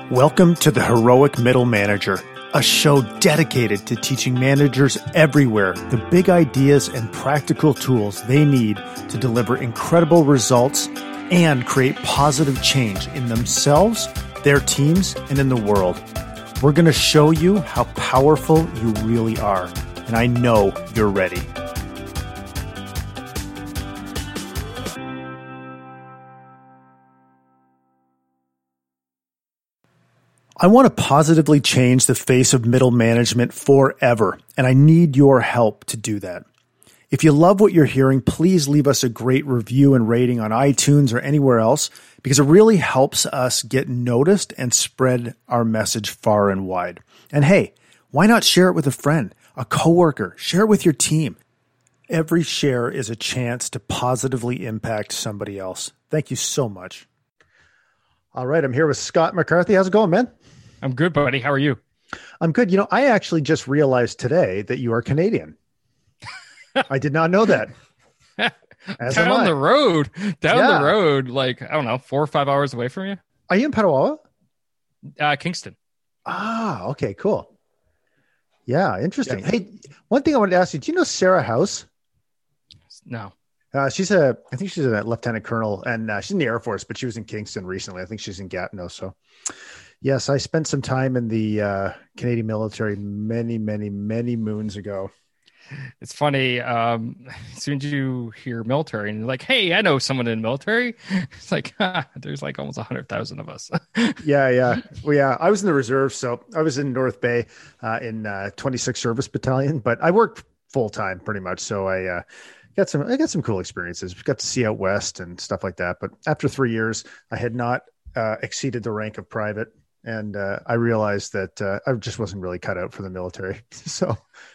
Welcome to the Heroic Middle Manager, a show dedicated to teaching managers everywhere the big ideas and practical tools they need to deliver incredible results and create positive change in themselves, their teams, and in the world. We're going to show you how powerful you really are, and I know you're ready. I want to positively change the face of middle management forever, and I need your help to do that. If you love what you're hearing, please leave us a great review and rating on iTunes or anywhere else, because it really helps us get noticed and spread our message far and wide. And hey, why not share it with a friend, a coworker, share it with your team. Every share is a chance to positively impact somebody else. Thank you so much. All right, I'm here with Scott McCarthy. How's it going, man? I'm good, buddy. How are you? I'm good. You know, I actually just realized today that you are Canadian. I did not know that. Down the road, like, I don't know, 4 or 5 hours away from you. Are you in Petawawa? Kingston. Ah, okay, cool. Yeah, interesting. Yeah. Hey, one thing I wanted to ask you, do you know Sarah House? No. I think she's a lieutenant colonel, and she's in the Air Force, but she was in Kingston recently. I think she's in Gatineau. So yes, I spent some time in the Canadian military many, many, many moons ago. It's funny. As soon as you hear military and you're like, hey, I know someone in the military. It's like, there's like almost 100,000 of us. Yeah. Well, yeah, I was in the reserve. So I was in North Bay in 26th Service Battalion, but I worked full time pretty much. So I got some cool experiences. We got to see out west and stuff like that. But after 3 years, I had not exceeded the rank of private. And I realized that I just wasn't really cut out for the military. So,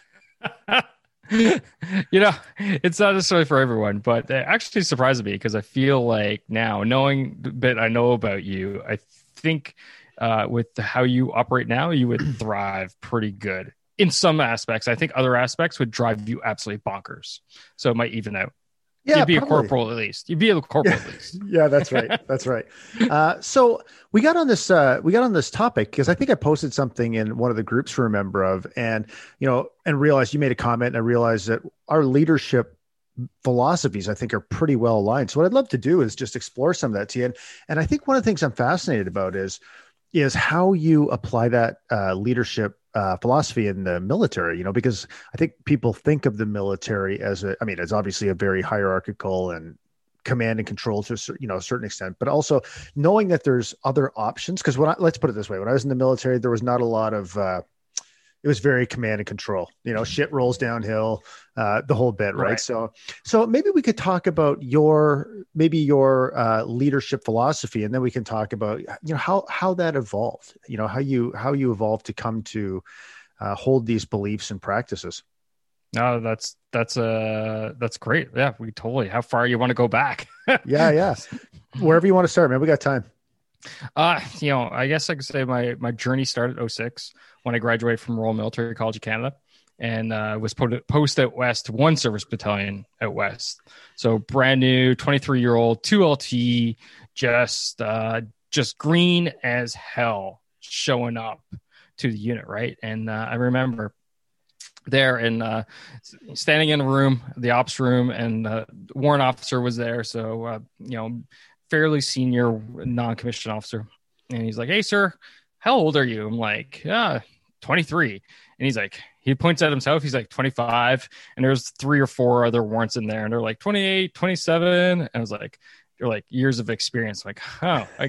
you know, it's not necessarily for everyone, but it actually surprised me because I feel like now, knowing the bit I know about you, I think with how you operate now, you would thrive pretty good in some aspects. I think other aspects would drive you absolutely bonkers. So it might even out. Yeah, you'd be probably. A corporal at least. You'd be a corporal at least. Yeah, that's right. That's right. So we got on this topic because I think I posted something in one of the groups we're a member of, and realized you made a comment, and I realized that our leadership philosophies, I think, are pretty well aligned. So what I'd love to do is just explore some of that to you. And I think one of the things I'm fascinated about is how you apply that leadership philosophy in the military, because I think people think of the military as it's obviously a very hierarchical and command and control to a certain extent, but also knowing that there's other options. Because let's put it this way, when I was in the military, there was not a lot of, it was very command and control, shit rolls downhill, the whole bit. Right. So maybe we could talk about your leadership philosophy, and then we can talk about, how that evolved, how you evolved to come to hold these beliefs and practices. No, that's great. Yeah, we totally. How far you want to go back? Yeah. Wherever you want to start, man. We got time. I guess I could say my journey started 2006 when I graduated from Royal Military College of Canada, and was post out west, 1 service battalion out west. So brand new, 23-year-old, 2LT, just green as hell, showing up to the unit, right? And I remember there and standing in a room, the ops room, and the warrant officer was there. So, fairly senior non-commissioned officer. And he's like, hey, sir, how old are you? I'm like, 23. And he's like, he points at himself. He's like 25. And there's 3 or 4 other warrants in there. And they're like 28, 27. And I was like, they're like years of experience. I'm like, oh, I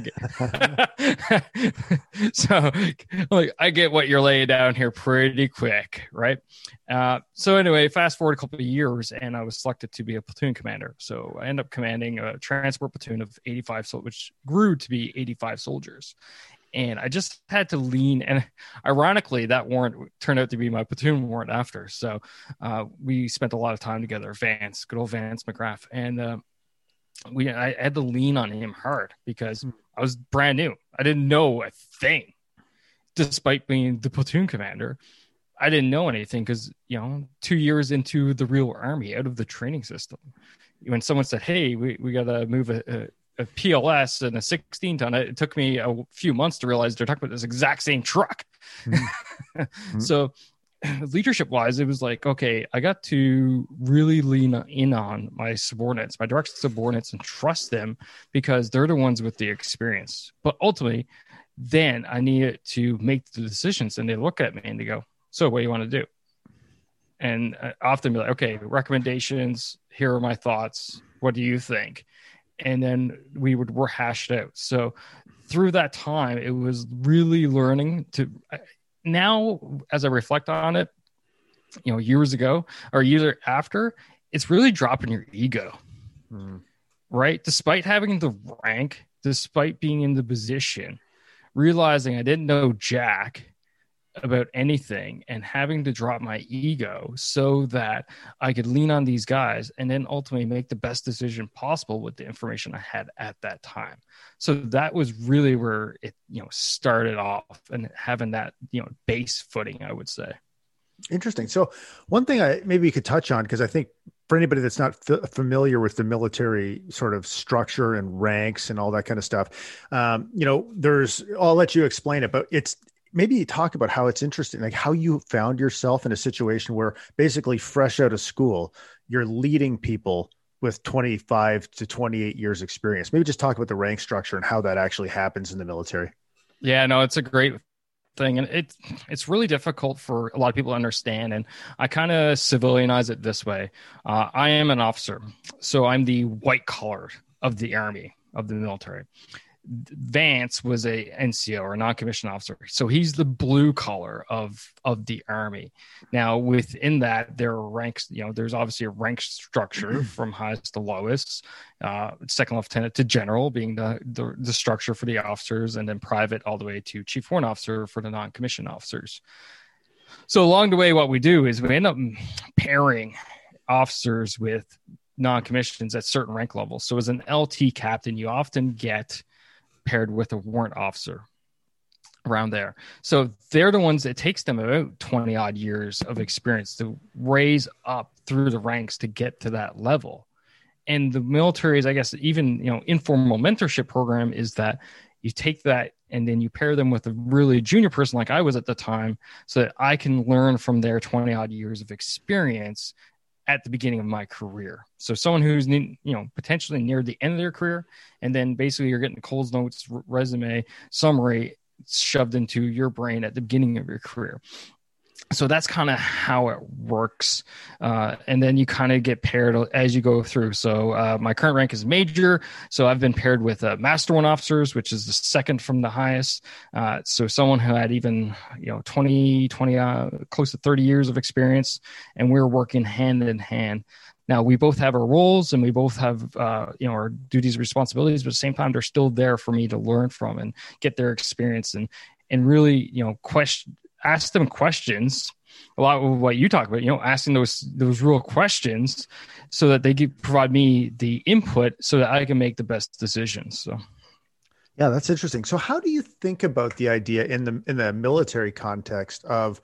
get. So like, I get what you're laying down here pretty quick. Right. So anyway, fast forward a couple of years and I was selected to be a platoon commander. So I ended up commanding a transport platoon of 85, which grew to be 85 soldiers. And I just had to lean. And ironically, that warrant turned out to be my platoon warrant after. So we spent a lot of time together. Good old Vance McGrath. And I had to lean on him hard because I was brand new. I didn't know a thing, despite being the platoon commander. I didn't know anything because, 2 years into the real army, out of the training system, when someone said, hey, we got to move PLS and a 16 ton. It took me a few months to realize they're talking about this exact same truck. Mm-hmm. So leadership wise, it was like, okay, I got to really lean in on my subordinates, my direct subordinates, and trust them because they're the ones with the experience. But ultimately, then I needed to make the decisions, and they look at me and they go, so what do you want to do? And I often be like, okay, recommendations, here are my thoughts. What do you think? And then we would rehash it out. So through that time, it was really learning to now, as I reflect on it, years ago or years after, it's really dropping your ego, right? Despite having the rank, despite being in the position, realizing I didn't know jack about anything and having to drop my ego so that I could lean on these guys and then ultimately make the best decision possible with the information I had at that time. So that was really where it, started off, and having that, base footing, I would say. Interesting. So one thing maybe you could touch on, because I think for anybody that's not familiar with the military sort of structure and ranks and all that kind of stuff, I'll let you explain it, but maybe you talk about how it's interesting, like how you found yourself in a situation where basically fresh out of school, you're leading people with 25 to 28 years experience. Maybe just talk about the rank structure and how that actually happens in the military. Yeah, no, it's a great thing. And it's really difficult for a lot of people to understand. And I kind of civilianize it this way. I am an officer, so I'm the white collar of the Army, of the military. Vance was a NCO, or non-commissioned officer, so he's the blue collar of the Army. Now within that, there are ranks. There's obviously a rank structure from highest to lowest, second lieutenant to general being the structure for the officers, and then private all the way to chief warrant officer for the non-commissioned officers. So along the way, what we do is we end up pairing officers with non-commissions at certain rank levels. So as an LT captain, you often get paired with a warrant officer around there. So they're the ones, it takes them about 20 odd years of experience to raise up through the ranks to get to that level. And the military is, I guess, even, informal mentorship program is that you take that and then you pair them with a really junior person like I was at the time, so that I can learn from their 20 odd years of experience at the beginning of my career. So someone who's, potentially near the end of their career, and then basically you're getting Coles Notes, resume, summary shoved into your brain at the beginning of your career. So that's kind of how it works. And then you kind of get paired as you go through. So my current rank is major. So I've been paired with master warrant officers, which is the second from the highest. So someone who had even, 20, close to 30 years of experience, and we're working hand in hand. Now we both have our roles and we both have, our duties and responsibilities, but at the same time, they're still there for me to learn from and get their experience and really, ask them questions, a lot of what you talk about, asking those real questions so that they provide me the input so that I can make the best decisions. So. Yeah, that's interesting. So how do you think about the idea in the military context of,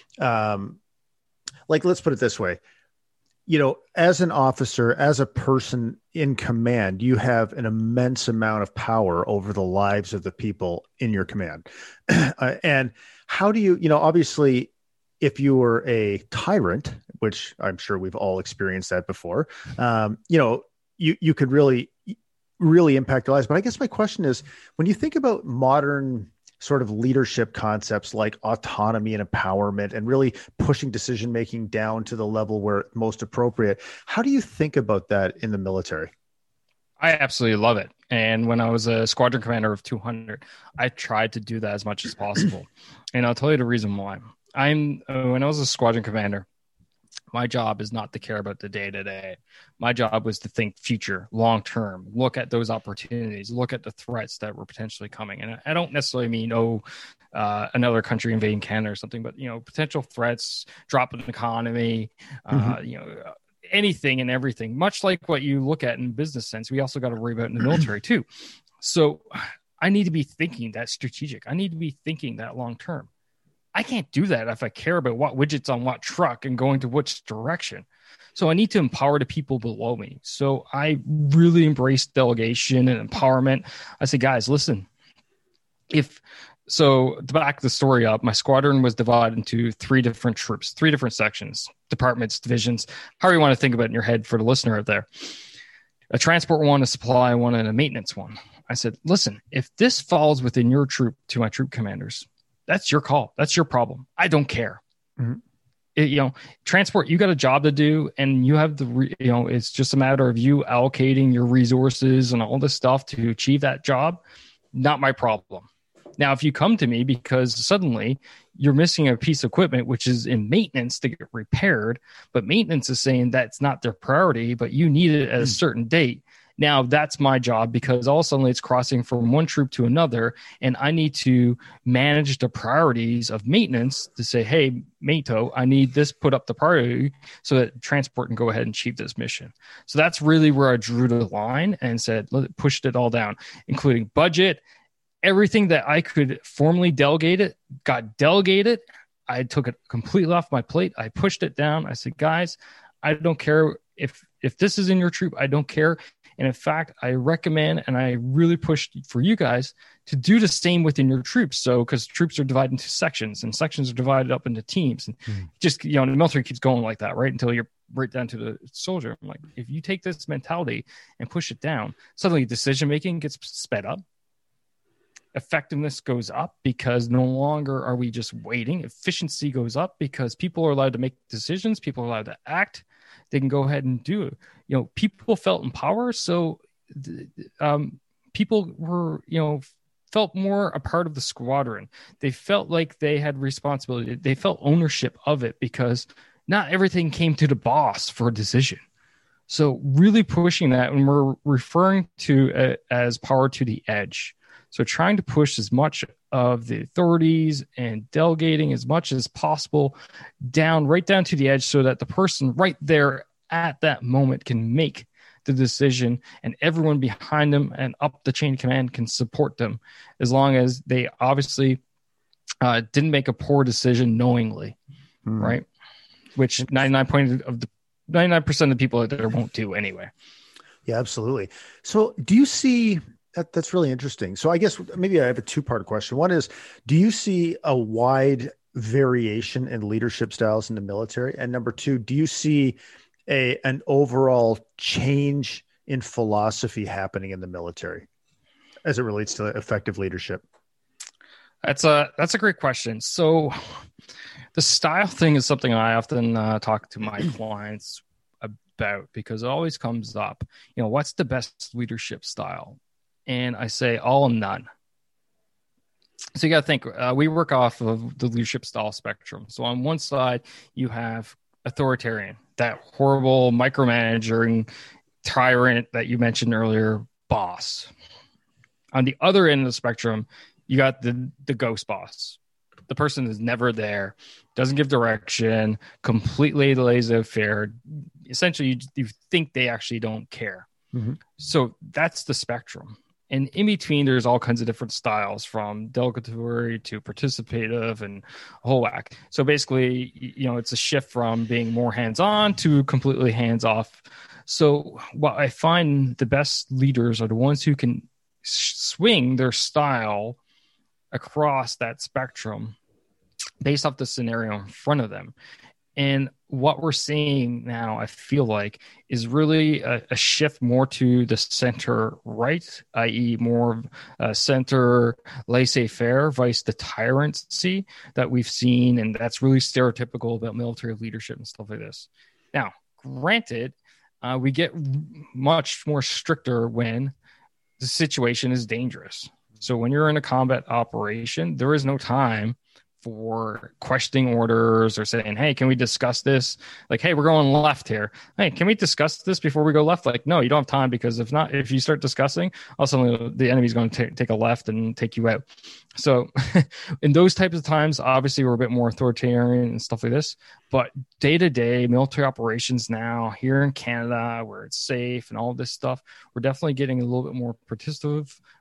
let's put it this way, as an officer, as a person in command, you have an immense amount of power over the lives of the people in your command. And how do you, obviously, if you were a tyrant, which I'm sure we've all experienced that before, you could really impact lives. But I guess my question is, when you think about modern sort of leadership concepts like autonomy and empowerment and really pushing decision-making down to the level where it's most appropriate, how do you think about that in the military? I absolutely love it. And when I was a squadron commander of 200, I tried to do that as much as possible. And I'll tell you the reason why. When I was a squadron commander, my job is not to care about the day-to-day. My job was to think future, long-term, look at those opportunities, look at the threats that were potentially coming. And I don't necessarily mean, another country invading Canada or something, but, potential threats, drop in the economy, anything and everything, much like what you look at in business sense. We also got to worry about in the military too. So I need to be thinking that strategic. I need to be thinking that long-term. I can't do that if I care about what widgets on what truck and going to which direction. So I need to empower the people below me. So I really embrace delegation and empowerment. I say, guys, listen, to back the story up, my squadron was divided into 3 different troops, 3 different sections, departments, divisions, however you want to think about it in your head for the listener out there. A transport one, a supply one, and a maintenance one. I said, listen, if this falls within your troop to my troop commanders, that's your call. That's your problem. I don't care. Mm-hmm. Transport, you got a job to do, and you have it's just a matter of you allocating your resources and all this stuff to achieve that job. Not my problem. Now, if you come to me because suddenly you're missing a piece of equipment, which is in maintenance to get repaired, but maintenance is saying that's not their priority, but you need it at a certain date. Now that's my job, because all of a sudden it's crossing from one troop to another, and I need to manage the priorities of maintenance to say, hey, Mato, I need this put up the priority so that transport can go ahead and achieve this mission. So that's really where I drew the line and said, pushed it all down, including budget. Everything that I could formally delegate it got delegated. I took it completely off my plate. I pushed it down. I said, guys, I don't care if this is in your troop. I don't care. And in fact, I recommend, and I really pushed for you guys to do the same within your troops. So, because troops are divided into sections, and sections are divided up into teams, and just, the military keeps going like that, right? Until you're right down to the soldier. I'm like, if you take this mentality and push it down, suddenly decision-making gets sped up. Effectiveness goes up because no longer are we just waiting. Efficiency goes up because people are allowed to make decisions. People are allowed to act. They can go ahead and do it. People felt empowered. So people were, felt more a part of the squadron. They felt like they had responsibility. They felt ownership of it because not everything came to the boss for a decision. So really pushing that, and we're referring to it as power to the edge. So trying to push as much of the authorities and delegating as much as possible right down to the edge, so that the person right there at that moment can make the decision, and everyone behind them and up the chain of command can support them, as long as they obviously didn't make a poor decision knowingly, right? Which 99% of the people out there won't do anyway. Yeah, absolutely. So do you see... That's really interesting. So I guess maybe I have a 2-part question. One is, do you see a wide variation in leadership styles in the military? And number 2, do you see an overall change in philosophy happening in the military as it relates to effective leadership? That's a great question. So the style thing is something I often talk to my clients about, because it always comes up. What's the best leadership style? And I say all and none. So you got to think, we work off of the leadership style spectrum. So on one side, you have authoritarian, that horrible micromanaging tyrant that you mentioned earlier, boss. On the other end of the spectrum, you got the ghost boss. The person is never there, doesn't give direction, completely laissez-faire. Essentially, you think they actually don't care. Mm-hmm. So that's the spectrum. And in between, there's all kinds of different styles, from delegatory to participative and a whole whack. So basically, it's a shift from being more hands-on to completely hands-off. So what I find the best leaders are the ones who can swing their style across that spectrum based off the scenario in front of them. And what we're seeing now, I feel like, is really a shift more to the center right, i.e. more center laissez-faire, vice the tyrancy that we've seen. And that's really stereotypical about military leadership and stuff like this. Now, granted, we get much more stricter when the situation is dangerous. So when you're in a combat operation, there is no time for questioning orders or saying, hey, can we discuss this? Like, hey, we're going left here. Hey, can we discuss this before we go left? Like, no, you don't have time, because if you start discussing, also the enemy's going to take a left and take you out. So in those types of times, obviously we're a bit more authoritarian and stuff like this, but day-to-day military operations now here in Canada, where it's safe and all this stuff, we're definitely getting a little bit more participative,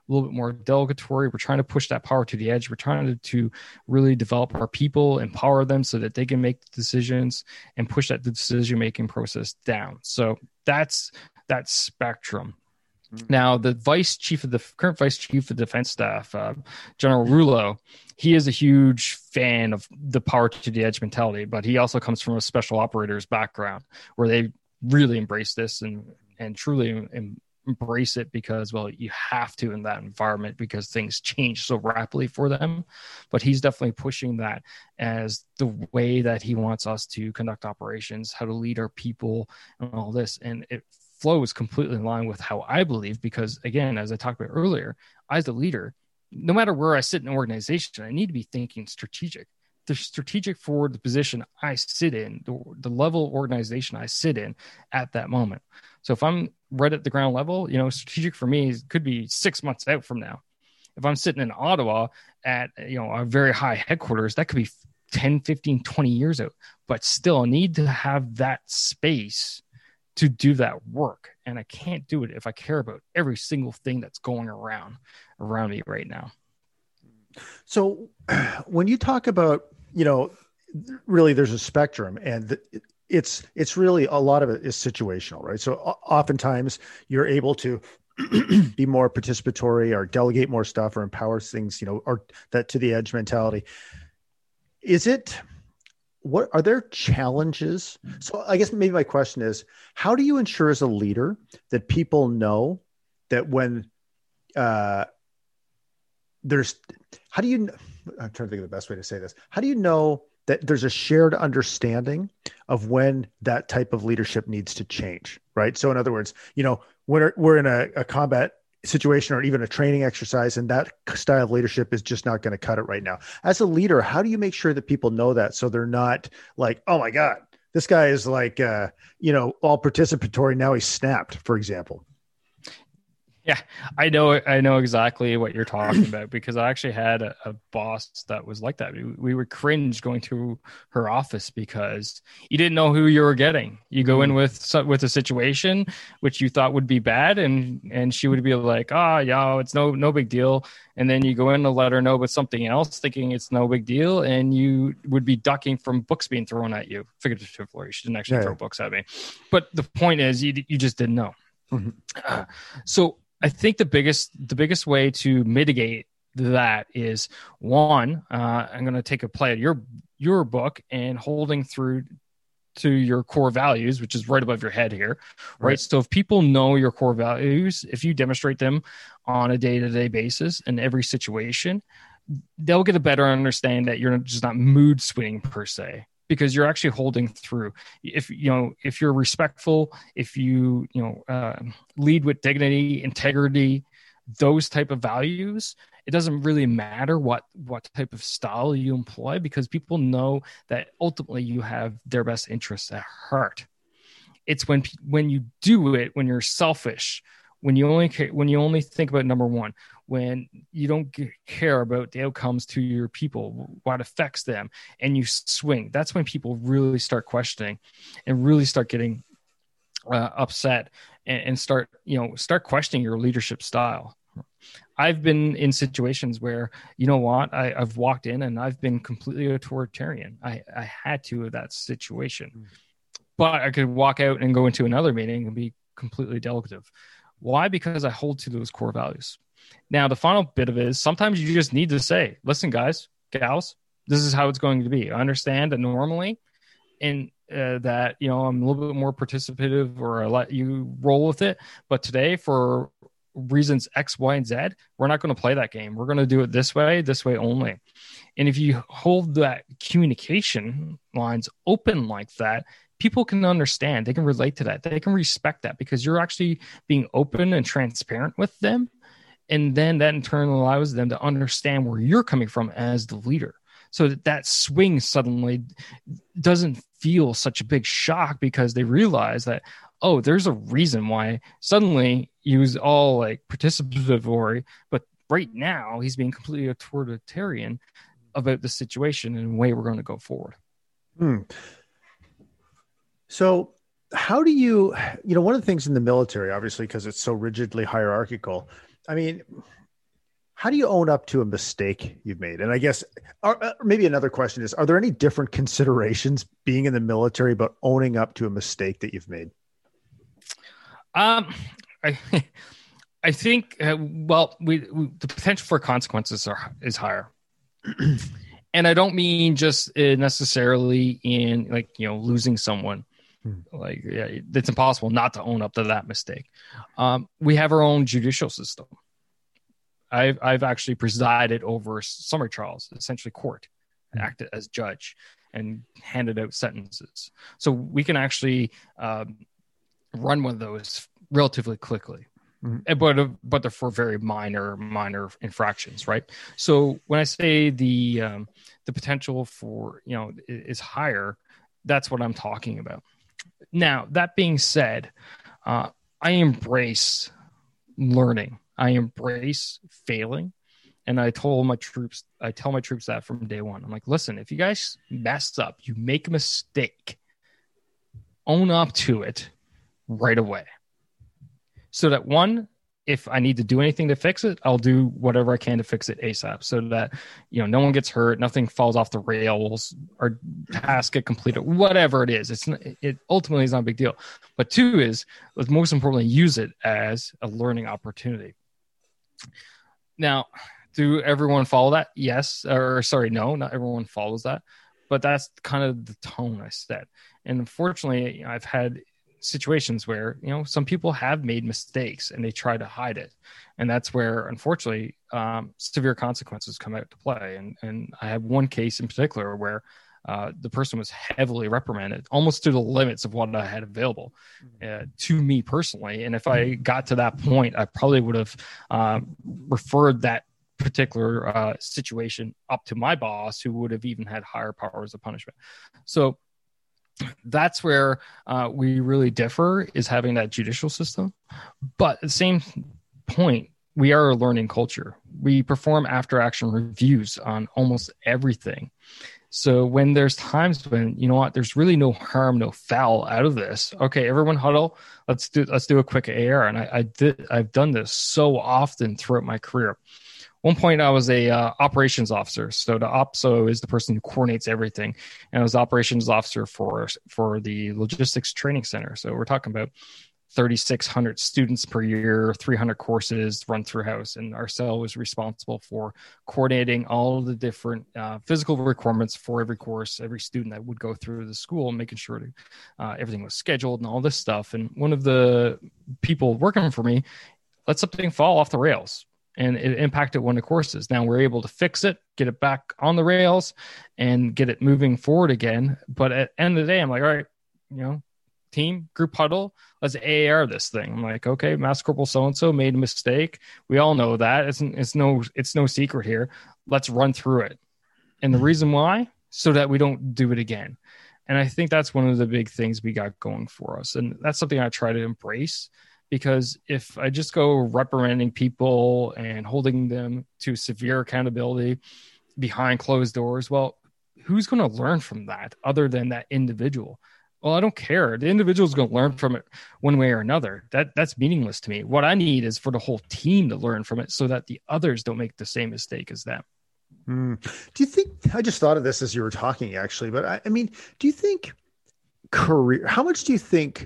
little bit more delegatory. We're trying to push that power to the edge. We're trying to really develop our people, empower them so that they can make decisions and push that decision-making process down. So that's that spectrum. Now, the current vice chief of defense staff, General Rouleau, he is a huge fan of the power to the edge mentality, but he also comes from a special operators background where they really embrace this and truly embrace it because, well, you have to in that environment because things change so rapidly for them. But he's definitely pushing that as the way that he wants us to conduct operations, how to lead our people and all this. And it flows completely in line with how I believe, because again, as I talked about earlier, as the leader, no matter where I sit in an organization, I need to be thinking strategic. They're strategic for the position I sit in, the level of organization I sit in at that moment. So if I'm right at the ground level, strategic for me could be 6 months out from now. If I'm sitting in Ottawa at, a very high headquarters, that could be 10, 15, 20 years out, but still I need to have that space to do that work. And I can't do it if I care about every single thing that's going around me right now. So when you talk about, really there's a spectrum, and it's really, a lot of it is situational, right? So oftentimes you're able to be more participatory or delegate more stuff or empower things, or that to the edge mentality. What are there challenges? So I guess maybe my question is, how do you ensure as a leader that people know that when I'm trying to think of the best way to say this. How do you know that there's a shared understanding of when that type of leadership needs to change, right? So in other words, when we're in a combat situation or even a training exercise, and that style of leadership is just not going to cut it right now. As a leader, how do you make sure that people know that, so they're not like, oh my God, this guy is like, all participatory, now he's snapped, for example? Yeah, I know exactly what you're talking about, because I actually had a boss that was like that. We would cringe going to her office because you didn't know who you were getting. You go in with a situation which you thought would be bad, and she would be like, it's no big deal. And then you go in to let her know about something else, thinking it's no big deal, and you would be ducking from books being thrown at you. Figuratively, she didn't actually throw books at me, but the point is, you just didn't know. Mm-hmm. So I think the biggest way to mitigate that is, one, I'm going to take a play at your book and holding through to your core values, which is right above your head here, right? So if people know your core values, if you demonstrate them on a day-to-day basis in every situation, they'll get a better understanding that you're just not mood swinging per se, because you're actually holding through. If you're respectful, if you lead with dignity, integrity, those type of values, it doesn't really matter what type of style you employ, because people know that ultimately you have their best interests at heart. It's when you do it, when you're selfish, when you only think about number one, when you don't care about the outcomes to your people, what affects them, and you swing, that's when people really start questioning and really start getting upset and start questioning your leadership style. I've been in situations where, I've walked in and I've been completely authoritarian. I had to in that situation, but I could walk out and go into another meeting and be completely delegative. Why? Because I hold to those core values. Now, the final bit of it is, sometimes you just need to say, listen, guys, gals, this is how it's going to be. I understand that normally I'm a little bit more participative, or I let you roll with it. But today, for reasons X, Y, and Z, we're not going to play that game. We're going to do it this way only. And if you hold that communication lines open like that, people can understand. They can relate to that. They can respect that, because you're actually being open and transparent with them. And then that in turn allows them to understand where you're coming from as the leader. So that swing suddenly doesn't feel such a big shock, because they realize that, oh, there's a reason why suddenly he was all like participatory, but right now he's being completely authoritarian about the situation and the way we're going to go forward. So how do you, one of the things in the military, obviously, because it's so rigidly hierarchical, I mean, how do you own up to a mistake you've made? And I guess maybe another question is, are there any different considerations being in the military about owning up to a mistake that you've made? I I think the potential for consequences is higher. And I don't mean just necessarily in losing someone. Like, yeah, it's impossible not to own up to that mistake. We have our own judicial system. I've actually presided over summer trials, essentially court, acted as judge and handed out sentences. So we can actually run one of those relatively quickly. But they're for very minor infractions, right? So when I say the potential for is higher, that's what I'm talking about. Now, that being said, I embrace learning. I embrace failing, and I tell my troops that from day one. I'm like, listen, if you guys mess up, you make a mistake, own up to it right away. So that if I need to do anything to fix it, I'll do whatever I can to fix it ASAP, so that no one gets hurt, nothing falls off the rails, or tasks get completed, whatever it is. It ultimately is not a big deal. But two is, most importantly, use it as a learning opportunity. Now, do everyone follow that? Yes, or sorry, no, not everyone follows that. But that's kind of the tone I set. And unfortunately, I've had situations where some people have made mistakes and they try to hide it, and that's where unfortunately severe consequences come out to play. And I have one case in particular where the person was heavily reprimanded, almost to the limits of what I had available to me personally. And if I got to that point, I probably would have referred that particular situation up to my boss, who would have even had higher powers of punishment. So that's where we really differ, is having that judicial system. But at the same point, we are a learning culture. We perform after action reviews on almost everything. So when there's times when, there's really no harm, no foul out of this. Okay, everyone huddle. Let's do a quick AR. And I've done this so often throughout my career. One point, I was a operations officer. So the OPSO is the person who coordinates everything, and I was operations officer for the logistics training center. So we're talking about 3,600 students per year, 300 courses run through house, and our cell was responsible for coordinating all of the different physical requirements for every course, every student that would go through the school, making sure everything was scheduled and all this stuff. And one of the people working for me let something fall off the rails, and it impacted one of the courses. Now we're able to fix it, get it back on the rails, and get it moving forward again. But at the end of the day, I'm like, all right, team, group huddle, let's AAR this thing. I'm like, okay, Master Corporal so-and-so made a mistake. We all know that. It's no secret here. Let's run through it. And the reason why? So that we don't do it again. And I think that's one of the big things we got going for us. And that's something I try to embrace. Because if I just go reprimanding people and holding them to severe accountability behind closed doors, well, who's going to learn from that other than that individual? Well, I don't care. The individual is going to learn from it one way or another. That's meaningless to me. What I need is for the whole team to learn from it, so that the others don't make the same mistake as them. Do you think, I just thought of this as you were talking, actually, but I mean, do you think how much do you think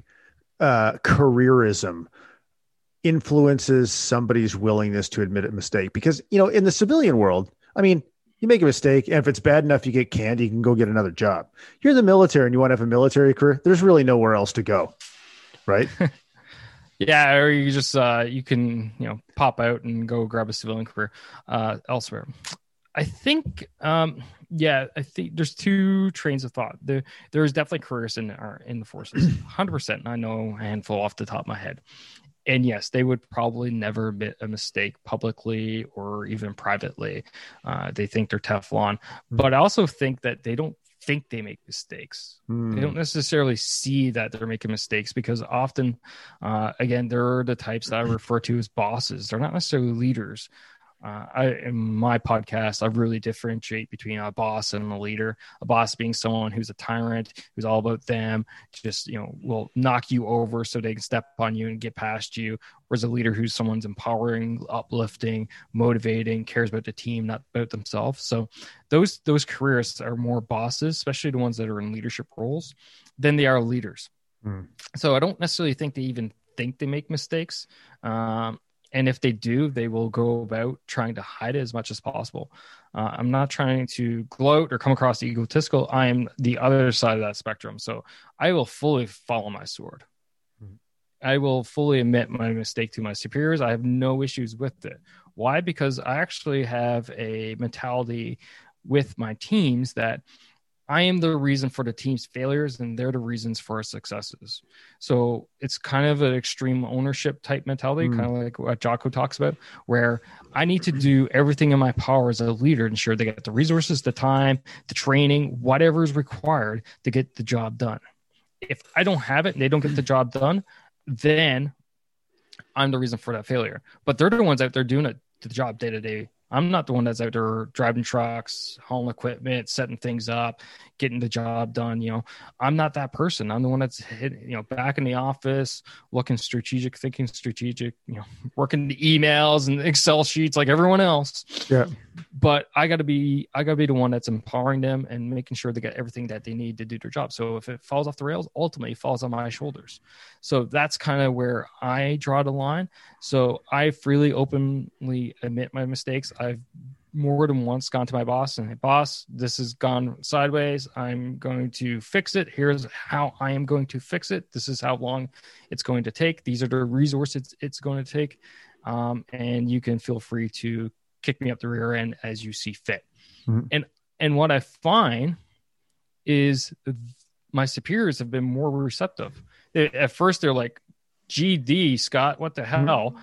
careerism influences somebody's willingness to admit a mistake? Because, in the civilian world, I mean, you make a mistake, and if it's bad enough, you get canned, you can go get another job. You're in the military and you want to have a military career, there's really nowhere else to go, right? Yeah, or you just you can pop out and go grab a civilian career elsewhere. I think I think there's two trains of thought. There's definitely careers in the forces, 100%. I know a handful off the top of my head. And yes, they would probably never admit a mistake publicly or even privately. They think they're Teflon. But I also think that they don't think they make mistakes. They don't necessarily see that they're making mistakes, because often, again, they're the types that I refer to as bosses. They're not necessarily leaders. In my podcast, I really differentiate between a boss and a leader. A boss being someone who's a tyrant, who's all about them, just, will knock you over so they can step on you and get past you. Whereas a leader who's someone's empowering, uplifting, motivating, cares about the team, not about themselves. So those careers are more bosses, especially the ones that are in leadership roles, than they are leaders. So I don't necessarily think they even think they make mistakes. And if they do, they will go about trying to hide it as much as possible. I'm not trying to gloat or come across egotistical. I am the other side of that spectrum. So I will fully follow my sword. I will fully admit my mistake to my superiors. I have no issues with it. Why? Because I actually have a mentality with my teams that I am the reason for the team's failures and they're the reasons for our successes. So it's kind of an extreme ownership type mentality, kind of like what Jocko talks about, where I need to do everything in my power as a leader to ensure they get the resources, the time, the training, whatever is required to get the job done. If I don't have it and they don't get the job done, then I'm the reason for that failure. But they're the ones out there doing it to the job day to day. I'm not the one that's out there driving trucks, hauling equipment, setting things up, getting the job done. I'm not that person. I'm the one that's back in the office, looking strategic, thinking strategic, working the emails and Excel sheets like everyone else. Yeah. But I gotta be the one that's empowering them and making sure they get everything that they need to do their job. So if it falls off the rails, ultimately it falls on my shoulders. So that's kind of where I draw the line. So I freely, openly admit my mistakes. I've more than once gone to my boss and, hey, boss, this has gone sideways. I'm going to fix it. Here's how I am going to fix it. This is how long it's going to take. These are the resources it's going to take. And you can feel free to kick me up the rear end as you see fit. And what I find is my superiors have been more receptive. At first they're like, GD, Scott, what the hell?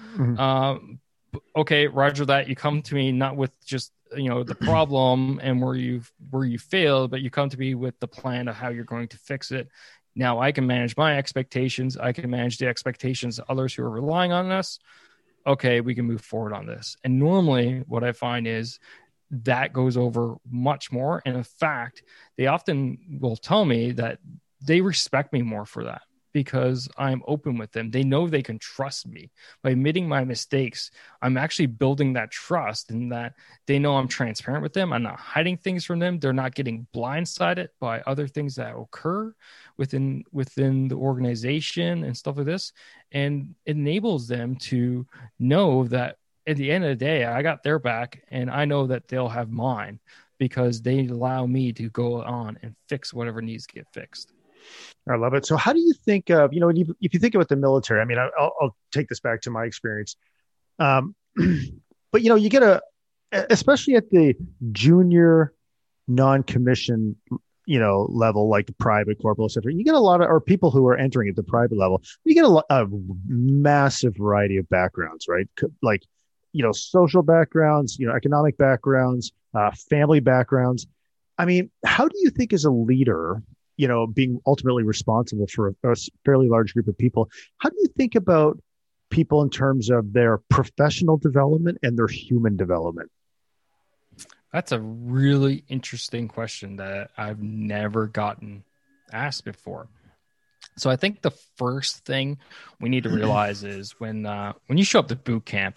Okay, roger that. You come to me not with just the problem and where you failed, but you come to me with the plan of how you're going to fix it. Now I can manage my expectations. I can manage the expectations of others who are relying on us. Okay, we can move forward on this. And normally what I find is that goes over much more. And in fact, they often will tell me that they respect me more for that, because I'm open with them. They know they can trust me. By admitting my mistakes, I'm actually building that trust, and that they know I'm transparent with them. I'm not hiding things from them. They're not getting blindsided by other things that occur within the organization and stuff like this, and it enables them to know that at the end of the day, I got their back, and I know that they'll have mine, because they allow me to go on and fix whatever needs to get fixed. I love it. So how do you think of, if you think about the military, I mean, I'll take this back to my experience. But, you get especially at the junior non-commissioned, level, like the private, corporal, etc., you get a lot of, or people who are entering at the private level, you get a massive variety of backgrounds, right? Like, social backgrounds, economic backgrounds, family backgrounds. I mean, how do you think as a leader, being ultimately responsible for a fairly large group of people, how do you think about people in terms of their professional development and their human development? That's a really interesting question that I've never gotten asked before. So I think the first thing we need to realize is when you show up to boot camp,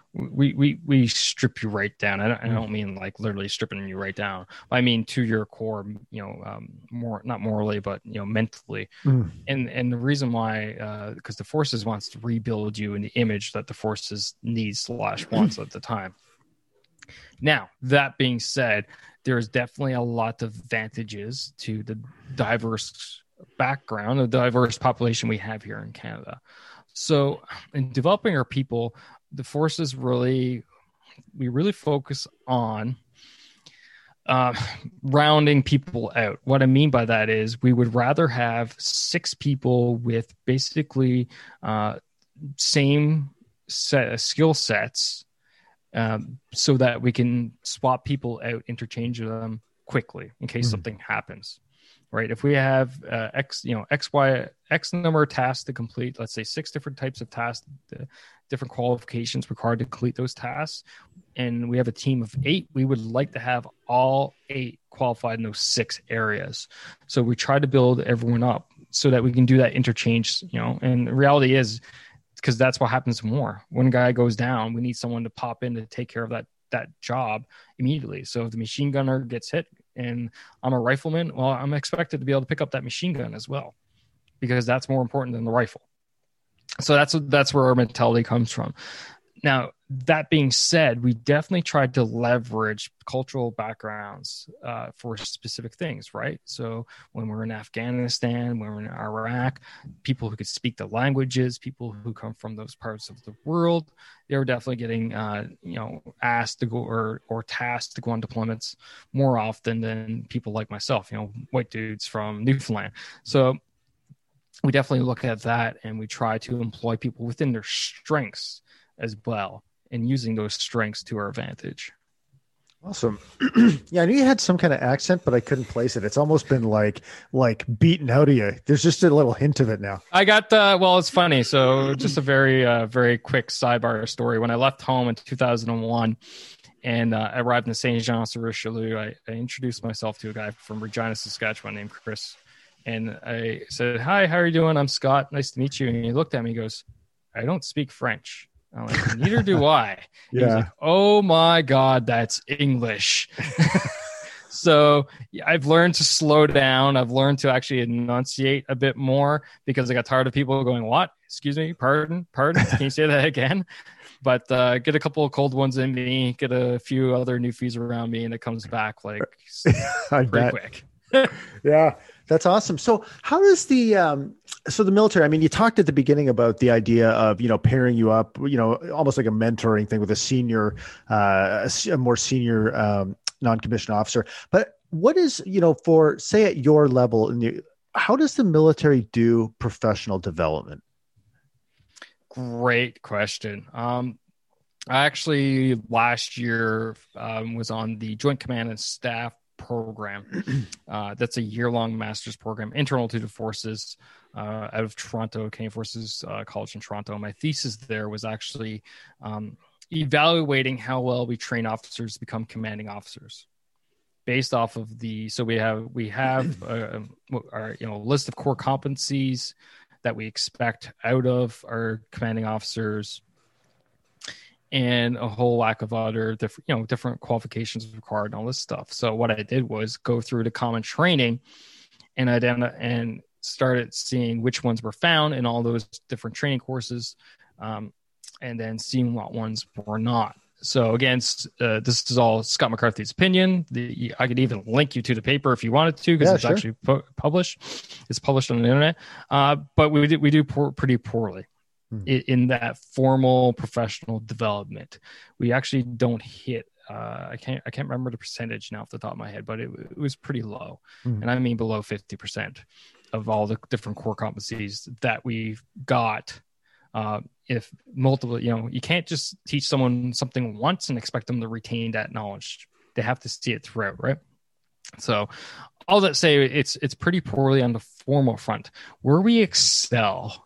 we strip you right down. I don't mean like literally stripping you right down. I mean to your core, more not morally, but mentally. And the reason why, because the forces wants to rebuild you in the image that the forces needs / wants at the time. Now, that being said, there's definitely a lot of advantages to the diverse background, the diverse population we have here in Canada. So in developing our people, the forces we really focus on rounding people out. What I mean by that is we would rather have 6 people with basically same set of skill sets, so that we can swap people out, interchange them quickly in case something happens. right? If we have X number of tasks to complete, let's say 6 different types of tasks, different qualifications required to complete those tasks, and we have a team of 8, we would like to have all 8 qualified in those 6 areas. So we try to build everyone up so that we can do that interchange, and the reality is, because that's what happens more. One guy goes down, we need someone to pop in to take care of that job immediately. So if the machine gunner gets hit and I'm a rifleman, well, I'm expected to be able to pick up that machine gun as well, because that's more important than the rifle. So that's where our mentality comes from. Now, that being said, we definitely tried to leverage cultural backgrounds for specific things, right? So when we're in Afghanistan, when we're in Iraq, people who could speak the languages, people who come from those parts of the world, they were definitely getting, asked to go or tasked to go on deployments more often than people like myself, white dudes from Newfoundland. So we definitely look at that, and we try to employ people within their strengths as well, and using those strengths to our advantage. Awesome. Yeah, I knew you had some kind of accent, but I couldn't place it. It's almost been like beaten out of you. There's just a little hint of it now. I got it's funny. So just a very, very quick sidebar story. When I left home in 2001 and I arrived in St. Jean-sur-Richelieu, I introduced myself to a guy from Regina, Saskatchewan named Chris. And I said, "Hi, how are you doing? I'm Scott. Nice to meet you." And he looked at me and goes, "I don't speak French." I'm like, "Neither do I." Yeah. He's like, "Oh my God, that's English." So I've learned to slow down. I've learned to actually enunciate a bit more, because I got tired of people going, "What? Excuse me? Pardon? Can you say that again?" But get a couple of cold ones in me, get a few other newfies around me, and it comes back like pretty quick. Yeah, that's awesome. So how does the military, I mean, you talked at the beginning about the idea of, pairing you up, almost like a mentoring thing with a senior, a more senior non-commissioned officer. But what is, for, say, at your level, how does the military do professional development? Great question. I actually last year was on the Joint Command and Staff program. That's a year-long master's program internal to the forces out of Toronto, Canadian Forces College in Toronto. My thesis there was actually evaluating how well we train officers to become commanding officers, based off of we have our list of core competencies that we expect out of our commanding officers, and a whole lack of other different qualifications required and all this stuff. So what I did was go through the common training and started seeing which ones were found in all those different training courses, and then seeing what ones were not. So again, this is all Scott McCarthy's opinion. I could even link you to the paper if you wanted to, because it's actually published. It's published on the internet, but we do pretty poorly in that formal professional development. We actually don't hit. I can't remember the percentage now off the top of my head, but it was pretty low, and I mean below 50% of all the different core competencies that we've got. If multiple, you can't just teach someone something once and expect them to retain that knowledge. They have to see it throughout, right? So all that say, it's pretty poorly on the formal front. Where we excel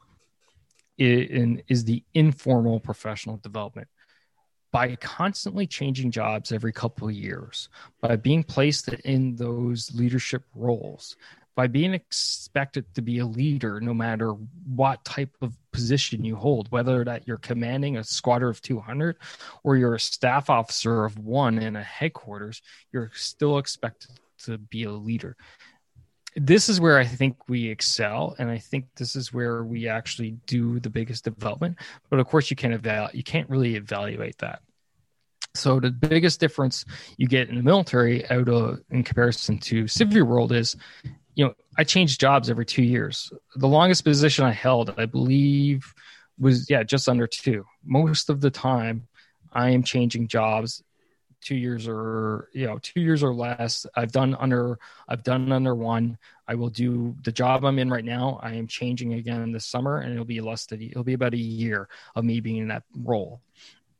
is the informal professional development. By constantly changing jobs every couple of years, by being placed in those leadership roles, by being expected to be a leader no matter what type of position you hold, whether that you're commanding a squadron of 200 or you're a staff officer of 1 in a headquarters, you're still expected to be a leader. This is where I think we excel, and I think this is where we actually do the biggest development. But of course, you can't really evaluate that. So the biggest difference you get in the military in comparison to civil world is, I changed jobs every 2 years. The longest position I held, I believe, was just under 2. Most of the time, I am changing jobs 2 years or 2 years or less. I've done under 1. I will do the job I'm in right now. I am changing again this summer, and it'll be about a year of me being in that role.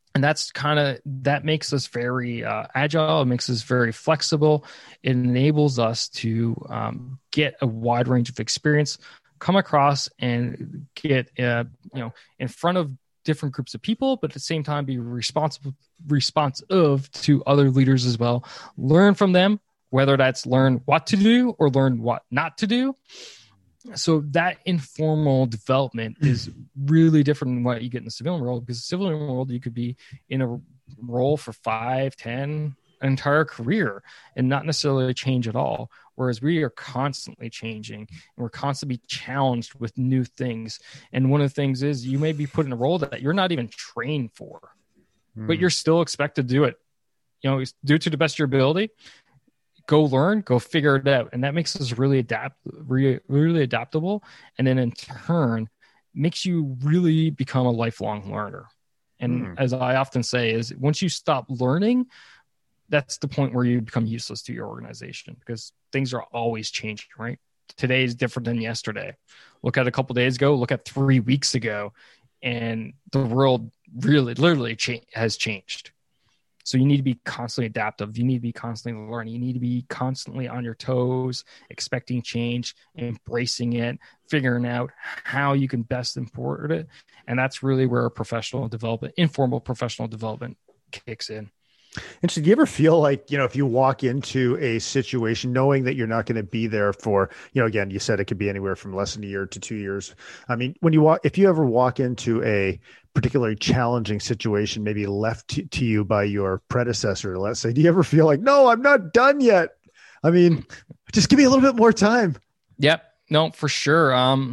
And that makes us very agile. It makes us very flexible. It enables us to get a wide range of experience, come across and get in front of different groups of people, but at the same time be responsive to other leaders as well. Learn from them, whether that's learn what to do or learn what not to do. So that informal development is really different than what you get in the civilian world, because the civilian world, you could be in a role for 5, 10, an entire career and not necessarily change at all. Whereas we are constantly changing and we're constantly challenged with new things. And one of the things is you may be put in a role that you're not even trained for, but you're still expected to do it. Do it to the best of your ability. Go learn, go figure it out. And that makes us really adaptable. And then in turn makes you really become a lifelong learner. And as I often say is once you stop learning, that's the point where you become useless to your organization, because things are always changing, right? Today is different than yesterday. Look at a couple of days ago, look at 3 weeks ago, and the world really literally has changed. So you need to be constantly adaptive. You need to be constantly learning. You need to be constantly on your toes, expecting change, embracing it, figuring out how you can best import it. And that's really where informal professional development kicks in. And so do you ever feel like, if you walk into a situation knowing that you're not going to be there for, again, you said it could be anywhere from less than a year to 2 years. I mean, if you ever walk into a particularly challenging situation, maybe left to you by your predecessor, let's say, do you ever feel like, no, I'm not done yet? I mean, just give me a little bit more time. Yep. No, for sure.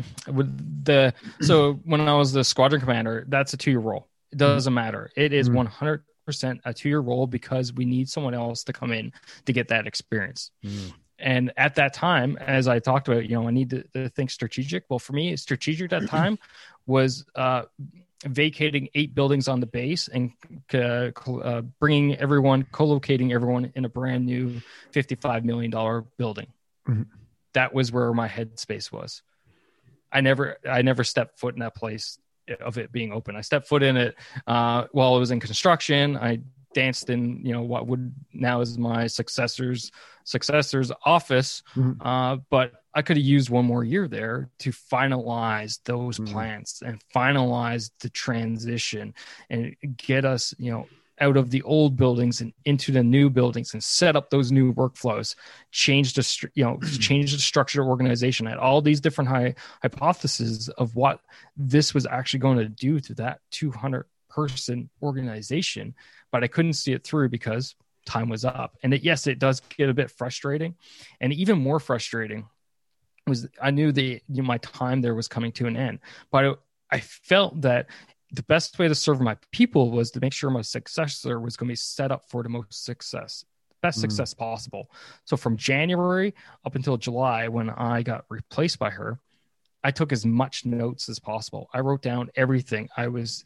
So when I was the squadron commander, that's a 2-year role. It doesn't matter. It is 100% a 2-year role, because we need someone else to come in to get that experience. And at that time, as I talked about, I need to think strategic. Well, for me, strategic at that time was vacating 8 buildings on the base and co-locating everyone in a brand new $55 million building. That was where my headspace was. I never stepped foot in that place of it being open. I stepped foot in it while it was in construction. I danced in, what would now is my successor's office. But I could have used 1 more year there to finalize those plans and finalize the transition and get us, out of the old buildings and into the new buildings and set up those new workflows, change the structure of organization. I had all these different hypotheses of what this was actually going to do to that 200-person organization, but I couldn't see it through because time was up. And it does get a bit frustrating. And even more frustrating was I knew my time there was coming to an end, but I felt that the best way to serve my people was to make sure my successor was going to be set up for the best success possible. So from January up until July, when I got replaced by her, I took as much notes as possible. I wrote down everything. I was,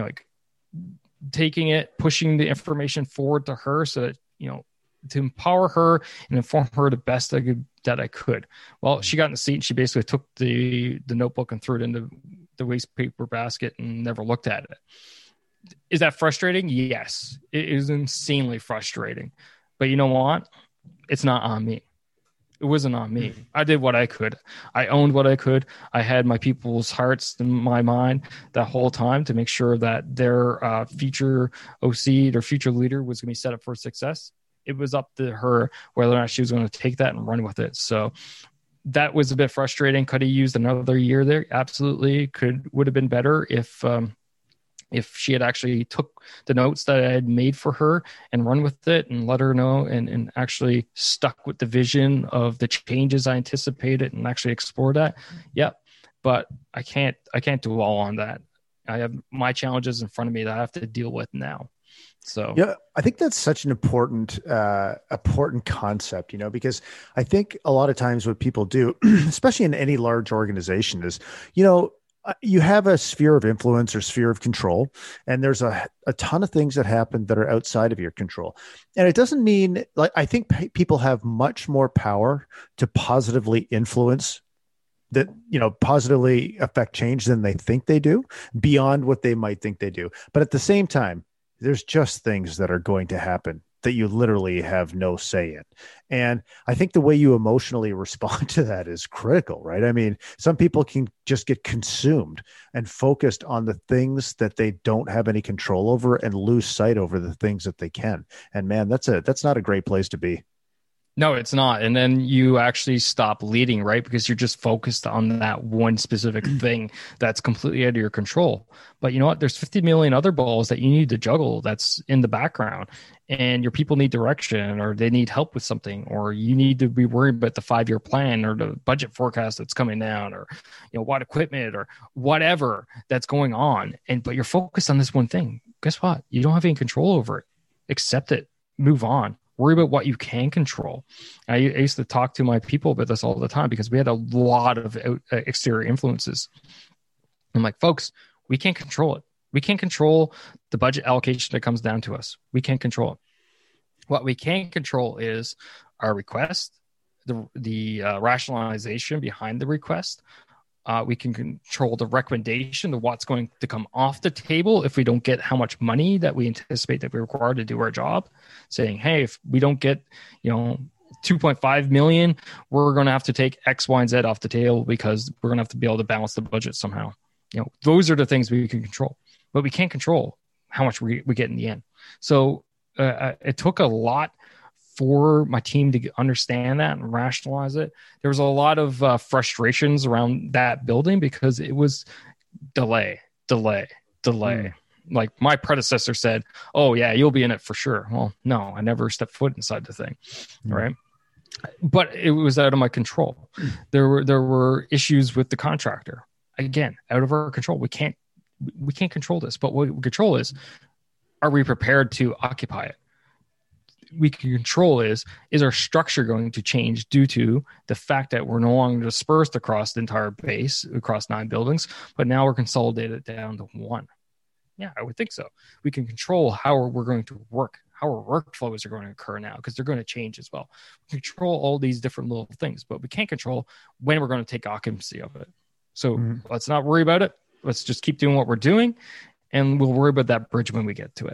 taking it, pushing the information forward to her so that, to empower her and inform her the best that I could. Well, she got in the seat and she basically took the notebook and threw it into the waste paper basket and never looked at it. Is that frustrating? Yes, it is insanely frustrating. But you know what? It's not on me. It wasn't on me. I did what I could. I owned what I could. I had my people's hearts in my mind that whole time to make sure that their future OC, their future leader, was going to be set up for success. It was up to her whether or not she was going to take that and run with it. So that was a bit frustrating. Could have used another year there. Absolutely. Would have been better if she had actually took the notes that I had made for her and run with it and let her know and actually stuck with the vision of the changes I anticipated and actually explore that. Yep. But I can't dwell on that. I have my challenges in front of me that I have to deal with now. So yeah, I think that's such an important concept, because I think a lot of times what people do, especially in any large organization, is, you have a sphere of influence or sphere of control, and there's a ton of things that happen that are outside of your control. And it doesn't mean, I think people have much more power to positively influence that, positively affect change than they think they do, beyond what they might think they do. But at the same time, there's just things that are going to happen that you literally have no say in. And I think the way you emotionally respond to that is critical, right? I mean, some people can just get consumed and focused on the things that they don't have any control over and lose sight over the things that they can. And man, that's not a great place to be. No, it's not. And then you actually stop leading, right? Because you're just focused on that one specific thing that's completely out of your control. But you know what? There's 50 million other balls that you need to juggle that's in the background. And your people need direction, or they need help with something, or you need to be worried about the 5-year plan or the budget forecast that's coming down, or what equipment or whatever that's going on. But you're focused on this one thing. Guess what? You don't have any control over it. Accept it. Move on. Worry about what you can control. I used to talk to my people about this all the time because we had a lot of exterior influences. I'm like, folks, we can't control it. We can't control the budget allocation that comes down to us. We can't control it. What we can control is our request, the rationalization behind the request. We can control the recommendation of what's going to come off the table if we don't get how much money that we anticipate that we're required to do our job. Saying, hey, if we don't get, 2.5 million, we're going to have to take X, Y, and Z off the table because we're going to have to be able to balance the budget somehow. Those are the things we can control, but we can't control how much we get in the end. So it took a lot for my team to understand that and rationalize it. There was a lot of frustrations around that building because it was delay. Like my predecessor said, oh yeah, you'll be in it for sure. Well, no, I never stepped foot inside the thing. Right. But it was out of my control. There were issues with the contractor. Again, out of our control. We can't control this, but what we control is, are we prepared to occupy it? We can control is our structure going to change due to the fact that we're no longer dispersed across the entire base, across 9 buildings, but now we're consolidated down to 1. Yeah, I would think so. We can control how we're going to work, how our workflows are going to occur now, because they're going to change as well. We control all these different little things, but we can't control when we're going to take occupancy of it. So let's not worry about it. Let's just keep doing what we're doing, and we'll worry about that bridge when we get to it.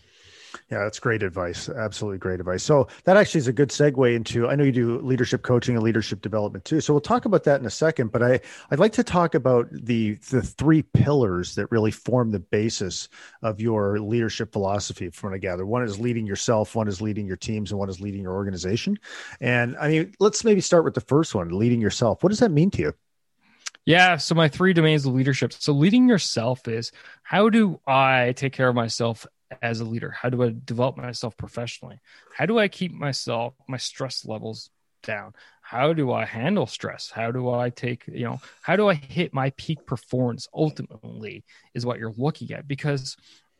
Yeah, that's great advice. Absolutely great advice. So that actually is a good segue into, I know you do leadership coaching and leadership development too. So we'll talk about that in a second, but I'd like to talk about the 3 pillars that really form the basis of your leadership philosophy from what I gather. One is leading yourself, one is leading your teams, and one is leading your organization. And I mean, let's maybe start with the first one, leading yourself. What does that mean to you? Yeah. So my 3 domains of leadership. So leading yourself is, how do I take care of myself as a leader? How do I develop myself professionally? How do I keep my stress levels down? How do I handle stress? How do I how do I hit my peak performance ultimately is what you're looking at. Because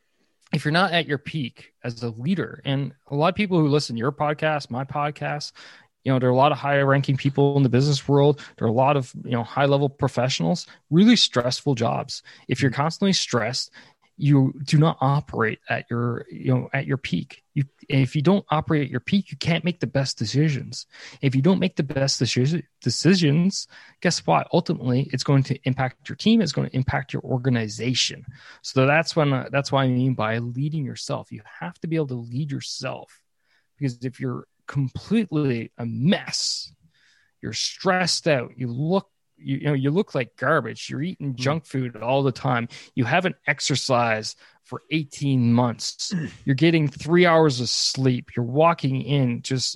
if you're not at your peak as a leader, and a lot of people who listen to your podcast, my podcast, there are a lot of high ranking people in the business world. There are a lot of, high level professionals, really stressful jobs. If you're constantly stressed, you do not operate at your peak. If you don't operate at your peak, you can't make the best decisions. If you don't make the best decisions, guess what? Ultimately, it's going to impact your team. It's going to impact your organization. So that's why I mean by leading yourself. You have to be able to lead yourself, because if you're completely a mess, you're stressed out, you look like garbage, you're eating junk food all the time, you haven't exercised for 18 months, you're getting 3 hours of sleep, you're walking in just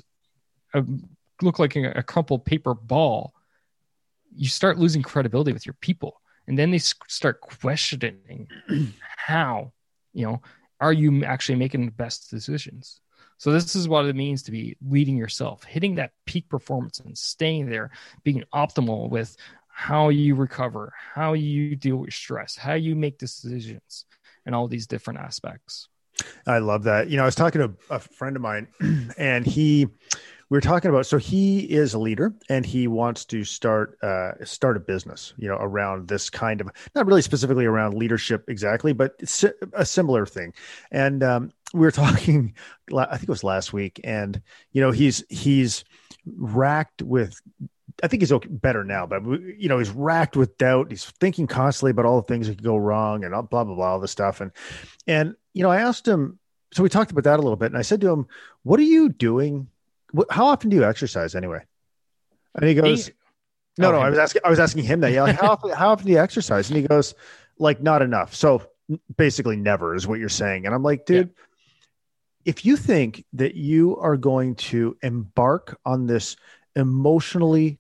look like a crumpled paper ball, you start losing credibility with your people. And then they start questioning how, are you actually making the best decisions? So this is what it means to be leading yourself, hitting that peak performance and staying there, being optimal with how you recover, how you deal with stress, how you make decisions, and all these different aspects. I love that. I was talking to a friend of mine and we were talking about, so he is a leader and he wants to start a business, around this kind of, not really specifically around leadership exactly, but it's a similar thing. And we were talking, I think it was last week, and he's racked with I think he's okay, better now, but he's racked with doubt. He's thinking constantly about all the things that could go wrong and blah, blah, blah, all this stuff. And, I asked him, so we talked about that a little bit, and I said to him, what are you doing? How often do you exercise anyway? And he goes, no, I was asking him that. Yeah. Like, how often do you exercise? And he goes, like, not enough. So basically never is what you're saying. And I'm like, dude, if you think that you are going to embark on this emotionally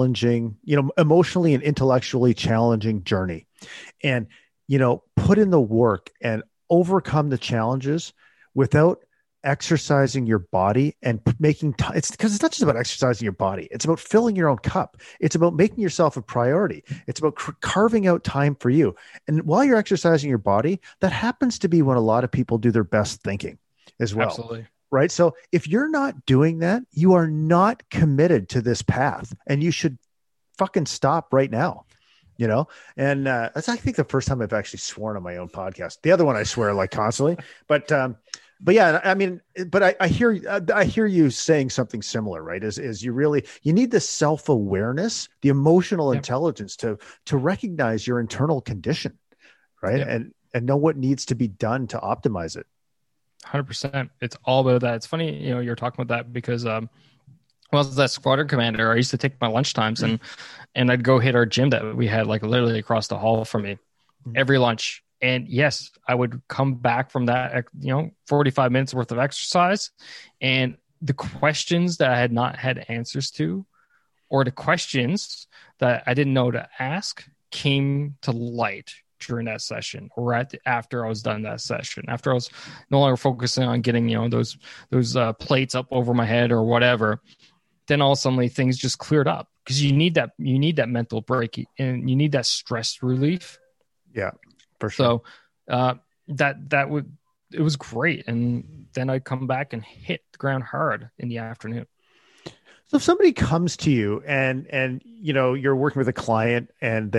and intellectually challenging journey and, put in the work and overcome the challenges without exercising your body and making time, it's because it's not just about exercising your body. It's about filling your own cup. It's about making yourself a priority. It's about carving out time for you. And while you're exercising your body, that happens to be when a lot of people do their best thinking as well. Absolutely. Right. So if you're not doing that, you are not committed to this path, and you should fucking stop right now. And that's, I think, the first time I've actually sworn on my own podcast. The other one I swear like constantly, but yeah, I mean, but I hear you saying something similar, right? Is you need the self-awareness, the emotional intelligence to recognize your internal condition, right? Yep. And know what needs to be done to optimize it. 100%. It's all about that. It's funny, you're talking about that because, well, as that squadron commander, I used to take my lunch times and I'd go hit our gym that we had like literally across the hall from me every lunch. And yes, I would come back from that, 45 minutes worth of exercise, and the questions that I had not had answers to, or the questions that I didn't know to ask, came to light during that session, or after I was done that session, after I was no longer focusing on getting, those plates up over my head or whatever. Then all of a sudden things just cleared up, because you need that mental break and you need that stress relief. Yeah, for sure. So it was great. And then I'd come back and hit the ground hard in the afternoon. So if somebody comes to you and you're working with a client and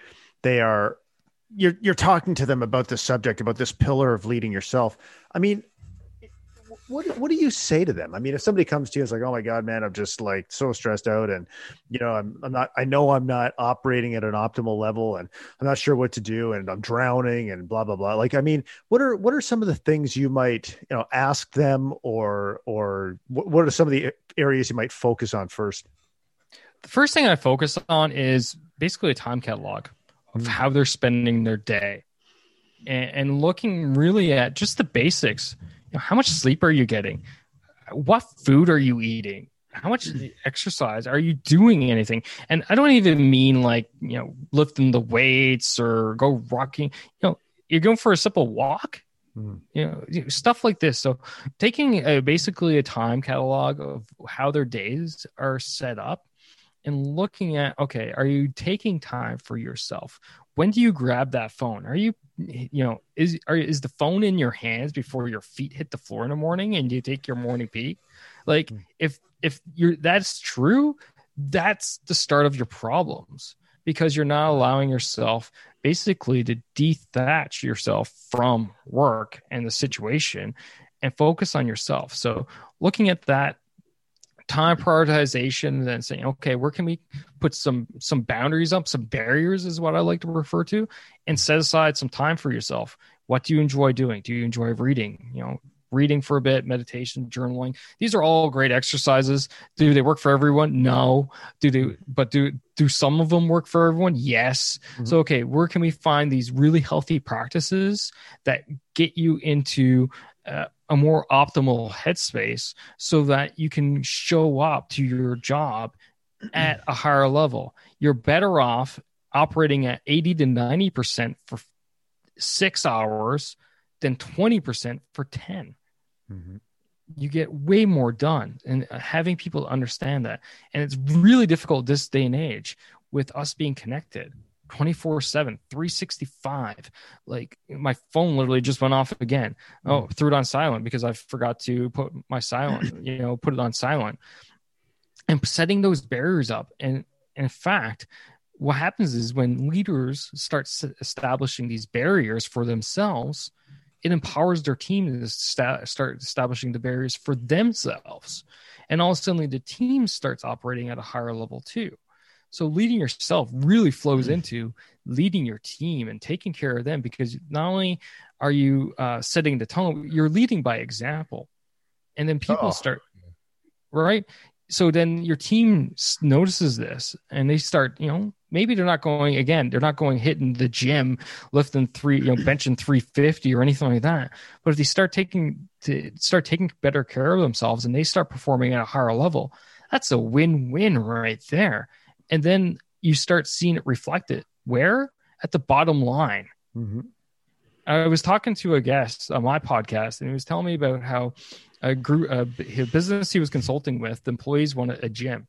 you're talking to them about this subject, about this pillar of leading yourself. I mean, what do you say to them? I mean, if somebody comes to you and is like, oh my God, man, I'm just like so stressed out, and I'm not operating at an optimal level, and I'm not sure what to do, and I'm drowning and blah, blah, blah. Like, I mean, what are some of the things you might, ask them, or what are some of the areas you might focus on first? The first thing I focus on is basically a time catalog of how they're spending their day, and looking really at just the basics. How much sleep are you getting? What food are you eating? How much exercise? Are you doing anything? And I don't even mean like, lifting the weights or go rocking. You're going for a simple walk, stuff like this. So taking basically a time catalog of how their days are set up, and looking at, okay, are you taking time for yourself? When do you grab that phone? Are you, is the phone in your hands before your feet hit the floor in the morning and you take your morning pee? Like, if that's true, that's the start of your problems, because you're not allowing yourself basically to detach yourself from work and the situation and focus on yourself. So looking at that time prioritization, and then saying, okay, where can we put some boundaries up, some barriers is what I like to refer to, and set aside some time for yourself. What do you enjoy doing? Do you enjoy reading? Reading for a bit, meditation, journaling. These are all great exercises. Do they work for everyone? No. Do some of them work for everyone? Yes. Mm-hmm. So, okay, where can we find these really healthy practices that get you into a more optimal headspace, so that you can show up to your job at a higher level? You're better off operating at 80 to 90% for 6 hours than 20% for 10. Mm-hmm. You get way more done, and having people understand that. And it's really difficult this day and age with us being connected 24/7, 365. Like, my phone literally just went off again. Oh, threw it on silent because I forgot to put my silent, put it on silent. And setting those barriers up. And in fact, what happens is when leaders start establishing these barriers for themselves, it empowers their team to start establishing the barriers for themselves. And all of a sudden the team starts operating at a higher level too. So leading yourself really flows into leading your team and taking care of them, because not only are you setting the tone, you're leading by example. And then people start, right? So then your team notices this and they start, maybe they're not going hitting the gym, lifting benching 350 or anything like that. But if they start taking better care of themselves and they start performing at a higher level, that's a win-win right there. And then you start seeing it reflected where? At the bottom line. Mm-hmm. I was talking to a guest on my podcast and he was telling me about how a business he was consulting with, the employees wanted a gym.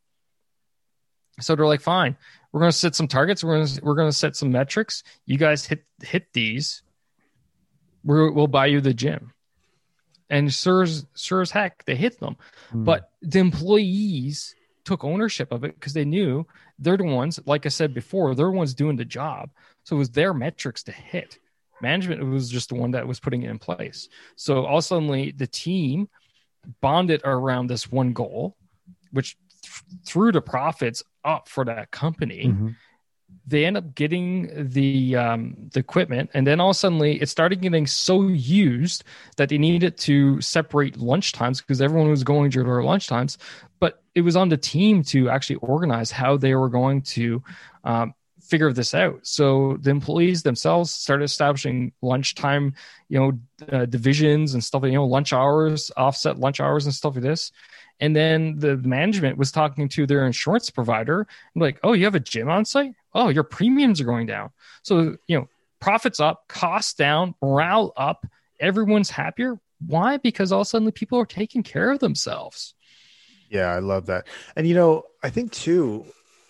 So they're like, fine, we're going to set some targets. We're going to set some metrics. You guys hit these. We'll buy you the gym. And sure as heck, they hit them. But the employees took ownership of it because they knew they're the ones, like I said before, they're the ones doing the job. So it was their metrics to hit. Management was just the one that was putting it in place. So all of a sudden, the team bonded around this one goal, which threw the profits up for that company. Mm-hmm. They end up getting the equipment, and then all of a sudden it started getting so used that they needed to separate lunch times because everyone was going during their lunch times. But it was on the team to actually organize how they were going to figure this out. So the employees themselves started establishing lunchtime, divisions and stuff, lunch hours, offset lunch hours and stuff like this. And then the management was talking to their insurance provider, like, oh, you have a gym on site? Oh, your premiums are going down. So, profits up, costs down, morale up, everyone's happier. Why? Because all of a sudden people are taking care of themselves. Yeah, I love that. And, I think too,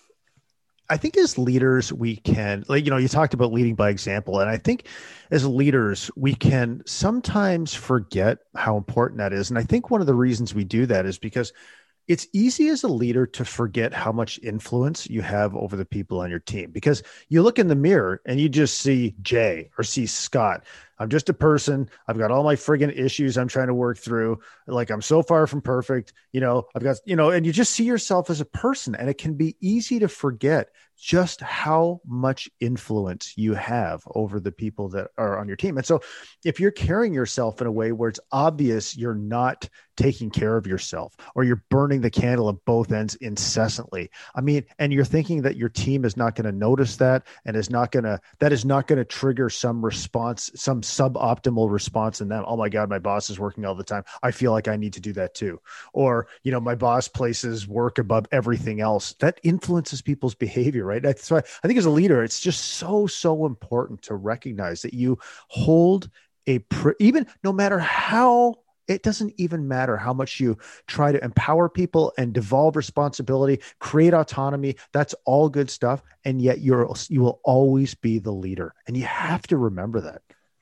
as leaders, we can, you talked about leading by example. And I think as leaders, we can sometimes forget how important that is. And I think one of the reasons we do that is because it's easy as a leader to forget how much influence you have over the people on your team, because you look in the mirror and you just see Jay or see Scott. I'm just a person. I've got all my friggin' issues I'm trying to work through. Like, I'm so far from perfect, I've got, and you just see yourself as a person, and it can be easy to forget just how much influence you have over the people that are on your team. And so if you're carrying yourself in a way where it's obvious you're not taking care of yourself, or you're burning the candle at both ends incessantly, and you're thinking that your team is not going to notice that, and is not going to trigger some response, some suboptimal response in them. Oh my God, my boss is working all the time. I feel like I need to do that too. Or, my boss places work above everything else. That influences people's behavior, right? That's why I think as a leader, it's just so important to recognize that you hold even no matter how, it doesn't even matter how much you try to empower people and devolve responsibility, create autonomy. That's all good stuff. And yet you will always be the leader. And you have to remember that.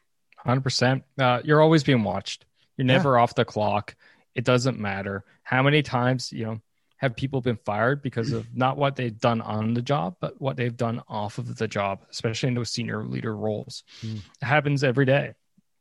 100%. You're always being watched. You're never off the clock. It doesn't matter how many times, have people been fired because of not what they've done on the job, but what they've done off of the job, especially in those senior leader roles. It happens every day.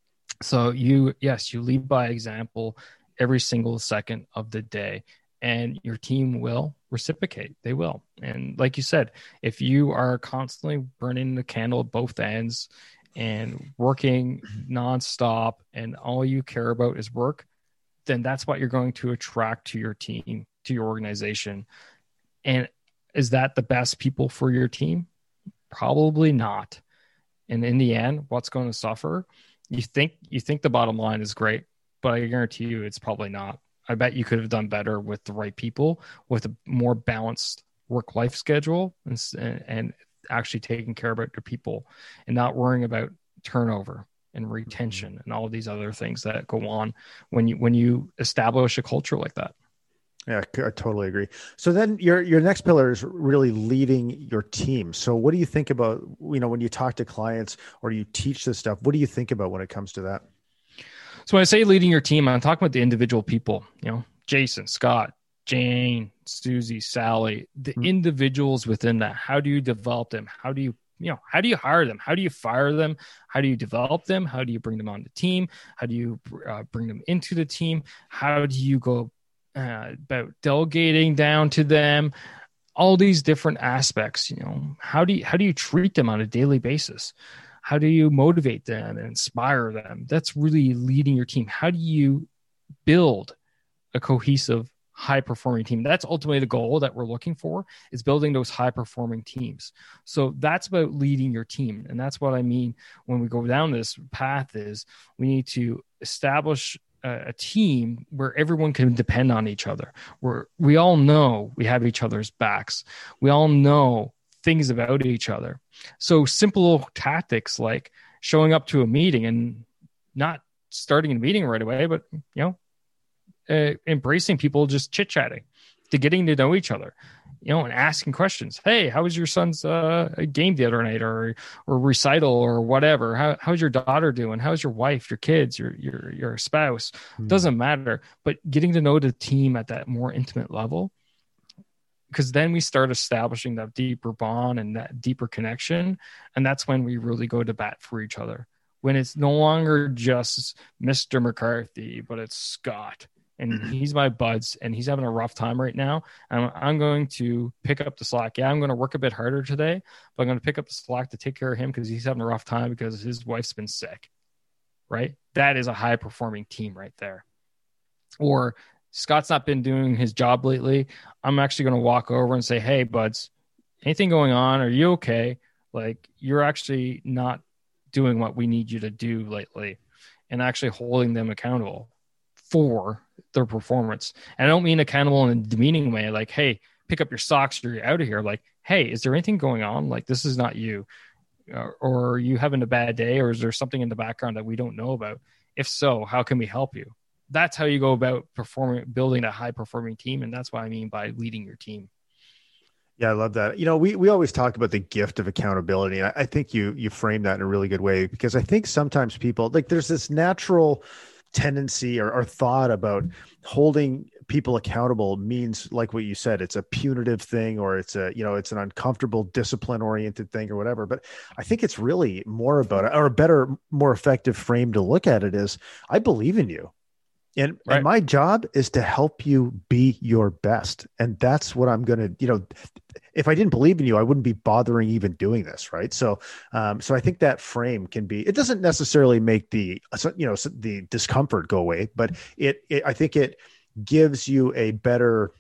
So you lead by example every single second of the day, and your team will reciprocate. They will. And like you said, if you are constantly burning the candle at both ends and working nonstop and all you care about is work, then that's what you're going to attract to your team, to your organization. And is that the best people for your team? Probably not. And in the end, what's going to suffer? You think the bottom line is great, but I guarantee you it's probably not. I bet you could have done better with the right people, with a more balanced work-life schedule, and actually taking care about your people and not worrying about turnover and retention and all of these other things that go on when you establish a culture like that. Yeah, I totally agree. So then your next pillar is really leading your team. So what do you think about, when you talk to clients or you teach this stuff, what do you think about when it comes to that? So when I say leading your team, I'm talking about the individual people, Jason, Scott, Jane, Susie, Sally, the individuals within that. How do you develop them? How do you how do you hire them? How do you fire them? How do you develop them? How do you bring them on the team? How do you bring them into the team? How do you go about delegating down to them? All these different aspects, how do you treat them on a daily basis? How do you motivate them and inspire them? That's really leading your team. How do you build a cohesive, high-performing team? That's ultimately the goal that we're looking for, is building those high-performing teams. So that's about leading your team. And that's what I mean when we go down this path, is we need to establish a team where everyone can depend on each other, where we all know we have each other's backs. We all know things about each other. So simple tactics like showing up to a meeting and not starting a meeting right away, but, embracing people, just chit-chatting, to getting to know each other, and asking questions. Hey, how was your son's game the other night, or recital, or whatever? How's your daughter doing? How's your wife, your kids, your spouse? Doesn't matter. But getting to know the team at that more intimate level, because then we start establishing that deeper bond and that deeper connection. And that's when we really go to bat for each other. When it's no longer just Mr. McCarthy, but it's Scott. And he's my buds, and he's having a rough time right now. And I'm going to pick up the slack. Yeah, I'm going to work a bit harder today, but I'm going to pick up the slack to take care of him because he's having a rough time because his wife's been sick, right? That is a high-performing team right there. Or Scott's not been doing his job lately. I'm actually going to walk over and say, hey, buds, anything going on? Are you okay? Like, you're actually not doing what we need you to do lately, and actually holding them accountable for their performance. And I don't mean accountable in a demeaning way, like, hey, pick up your socks, you're out of here. Like, hey, is there anything going on? Like, this is not you. Or are you having a bad day? Or is there something in the background that we don't know about? If so, how can we help you? That's how you go about building a high performing team. And that's what I mean by leading your team. Yeah, I love that. We always talk about the gift of accountability. And I think you frame that in a really good way, because I think sometimes people, like, there's this natural tendency or thought about holding people accountable means, like what you said, it's a punitive thing, or it's it's an uncomfortable, discipline oriented thing, or whatever. But I think it's really more about it, or a better, more effective frame to look at it is, I believe in you. And my job is to help you be your best. And that's what I'm going to, if I didn't believe in you, I wouldn't be bothering even doing this. Right. So I think that frame can be, it doesn't necessarily make the discomfort go away, but I think it gives you a better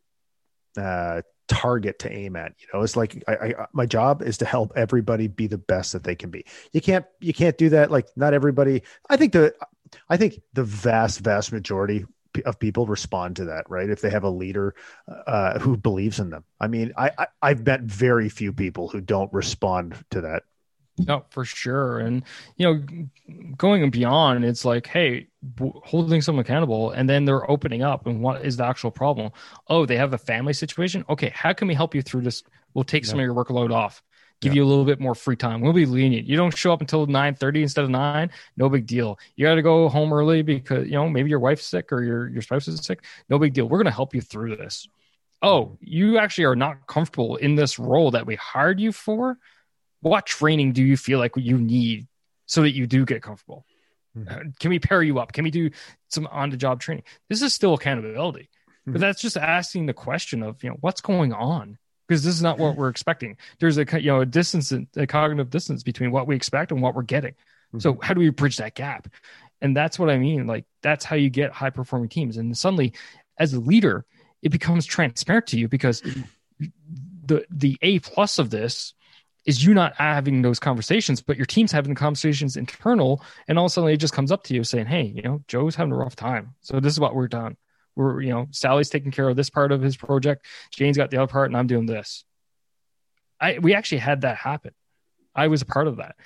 target to aim at. It's like, my job is to help everybody be the best that they can be. You can't do that. Like, not everybody, I think the vast majority of people respond to that, right? If they have a leader who believes in them. I mean, I've met very few people who don't respond to that. No, for sure. And, going beyond, it's like, hey, holding someone accountable, and then they're opening up. And what is the actual problem? Oh, they have a family situation. Okay, how can we help you through this? We'll take some of your workload off. Give you a little bit more free time. We'll be lenient. You don't show up until 9:30 instead of 9. No big deal. You got to go home early because, maybe your wife's sick or your spouse is sick. No big deal. We're going to help you through this. Oh, you actually are not comfortable in this role that we hired you for. What training do you feel like you need so that you do get comfortable? Mm-hmm. Can we pair you up? Can we do some on-the-job training? This is still accountability, but that's just asking the question of, what's going on? Because this is not what we're expecting. There's a cognitive distance between what we expect and what we're getting. Mm-hmm. So how do we bridge that gap? And that's what I mean. Like, that's how you get high performing teams. And suddenly, as a leader, it becomes transparent to you, because the A+ of this is you not having those conversations, but your team's having the conversations internal. And all of a sudden it just comes up to you saying, hey, Joe's having a rough time. So this is what we're done. Sally's taking care of this part of his project. Jane's got the other part, and I'm doing this. We actually had that happen. I was a part of that.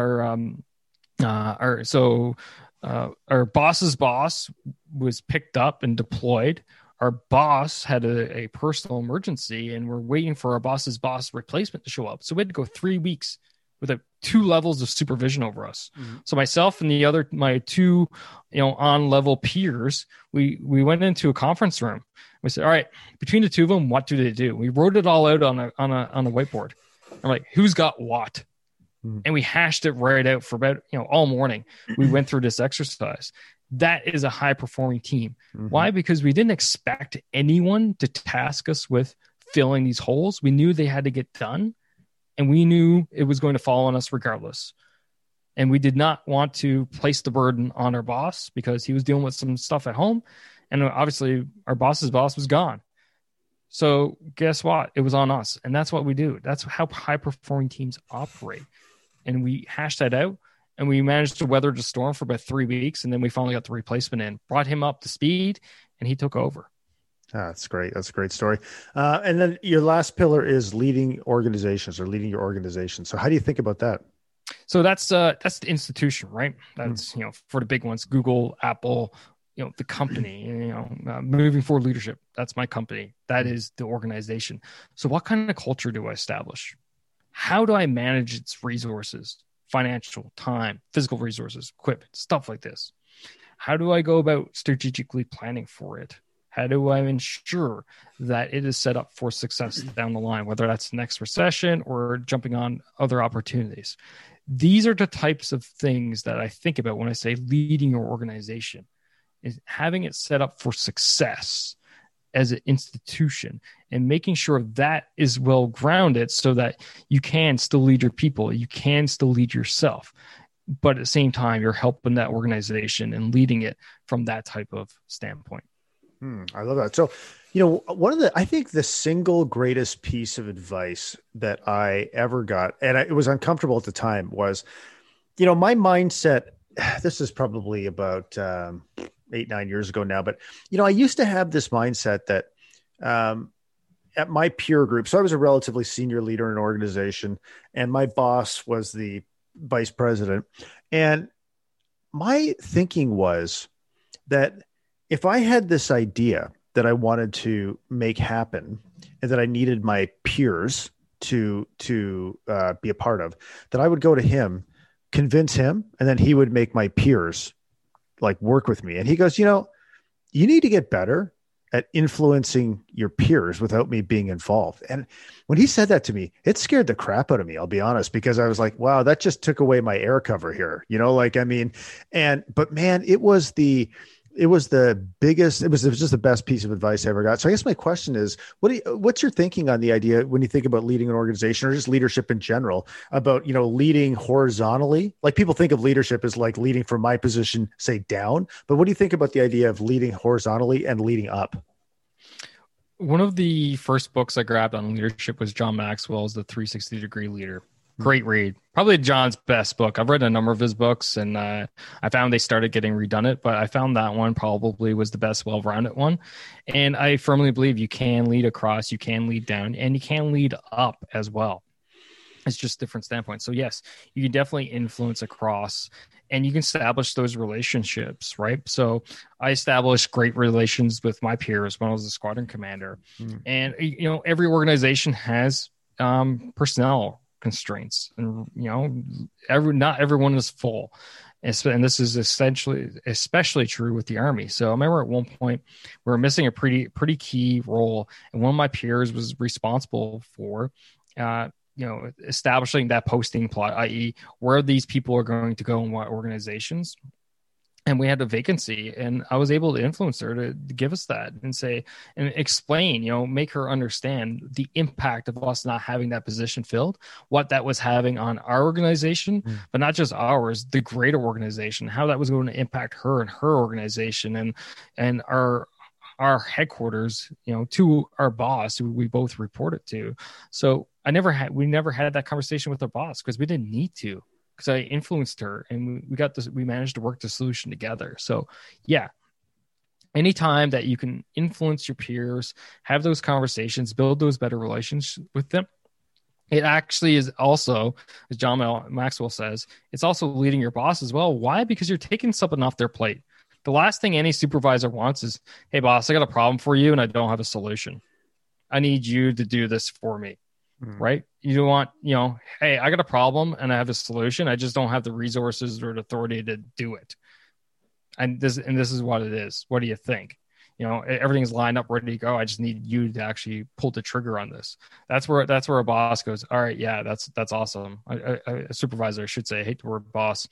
Our boss's boss was picked up and deployed. Our boss had a personal emergency, and we're waiting for our boss's boss replacement to show up. So we had to go 3 weeks with 2 levels of supervision over us. Mm-hmm. So myself and my 2, on level peers, we went into a conference room. We said, all right, between the 2 of them, what do they do? We wrote it all out on a whiteboard. I'm like, who's got what? And we hashed it right out for about, all morning. We went through this exercise. That is a high performing team. Why? Because we didn't expect anyone to task us with filling these holes. We knew they had to get done, and we knew it was going to fall on us regardless. And we did not want to place the burden on our boss because he was dealing with some stuff at home. And obviously our boss's boss was gone. So guess what? It was on us. And that's what we do. That's how high performing teams operate. And we hashed that out, and we managed to weather the storm for about 3 weeks. And then we finally got the replacement in, brought him up to speed, and he took over. That's great. That's a great story. And then your last pillar is leading organizations or leading your organization. So how do you think about that? So that's the institution, right? That's, for the big ones, Google, Apple, the company, moving forward leadership. That's my company. That is the organization. So what kind of culture do I establish? How do I manage its resources, financial, time, physical resources, equipment, stuff like this? How do I go about strategically planning for it? How do I ensure that it is set up for success down the line, whether that's the next recession or jumping on other opportunities? These are the types of things that I think about when I say leading your organization, is having it set up for success as an institution and making sure that is well grounded so that you can still lead your people, you can still lead yourself, but at the same time, you're helping that organization and leading it from that type of standpoint. I love that. So, I think the single greatest piece of advice that I ever got, and it was uncomfortable at the time, was, my mindset, this is probably about 8-9 years ago now, but, I used to have this mindset that at my peer group, so I was a relatively senior leader in an organization, and my boss was the vice president. And my thinking was that if I had this idea that I wanted to make happen and that I needed my peers to be a part of, that I would go to him, convince him, and then he would make my peers like work with me. And he goes, you need to get better at influencing your peers without me being involved. And when he said that to me, it scared the crap out of me, I'll be honest, because I was like, wow, that just took away my air cover here. But man, it was the biggest, it was just the best piece of advice I ever got. So I guess my question is, what's your thinking on the idea when you think about leading an organization or just leadership in general about, leading horizontally? Like people think of leadership as like leading from my position, say down, but what do you think about the idea of leading horizontally and leading up? One of the first books I grabbed on leadership was John Maxwell's The 360-Degree Leader. Great read. Probably John's best book. I've read a number of his books, and I found they started getting redundant, but I found that one probably was the best well-rounded one. And I firmly believe you can lead across, you can lead down, and you can lead up as well. It's just different standpoints. So yes, you can definitely influence across, and you can establish those relationships, right? So I established great relations with my peers when I was a squadron commander. And, every organization has personnel constraints, and not everyone is full, and this is especially true with the Army. So I remember at one point we were missing a pretty key role, and one of my peers was responsible for establishing that posting plot, i.e. where these people are going to go and what organizations. And we had a vacancy, and I was able to influence her to give us that and say, and explain, make her understand the impact of us not having that position filled, what that was having on our organization, but not just ours, the greater organization, how that was going to impact her and her organization and our headquarters, to our boss, who we both reported to. So we never had that conversation with our boss because we didn't need to. Because I influenced her, and we managed to work the solution together. So yeah, anytime that you can influence your peers, have those conversations, build those better relations with them, it actually is also, as John Maxwell says, it's also leading your boss as well. Why? Because you're taking something off their plate. The last thing any supervisor wants is, hey boss, I got a problem for you and I don't have a solution. I need you to do this for me. Right? You don't want, hey, I got a problem and I have a solution. I just don't have the resources or the authority to do it. And this is what it is. What do you think? everything's lined up, ready to go. I just need you to actually pull the trigger on this. That's where a boss goes, all right, yeah, that's awesome. A supervisor, I should say. I hate the word boss.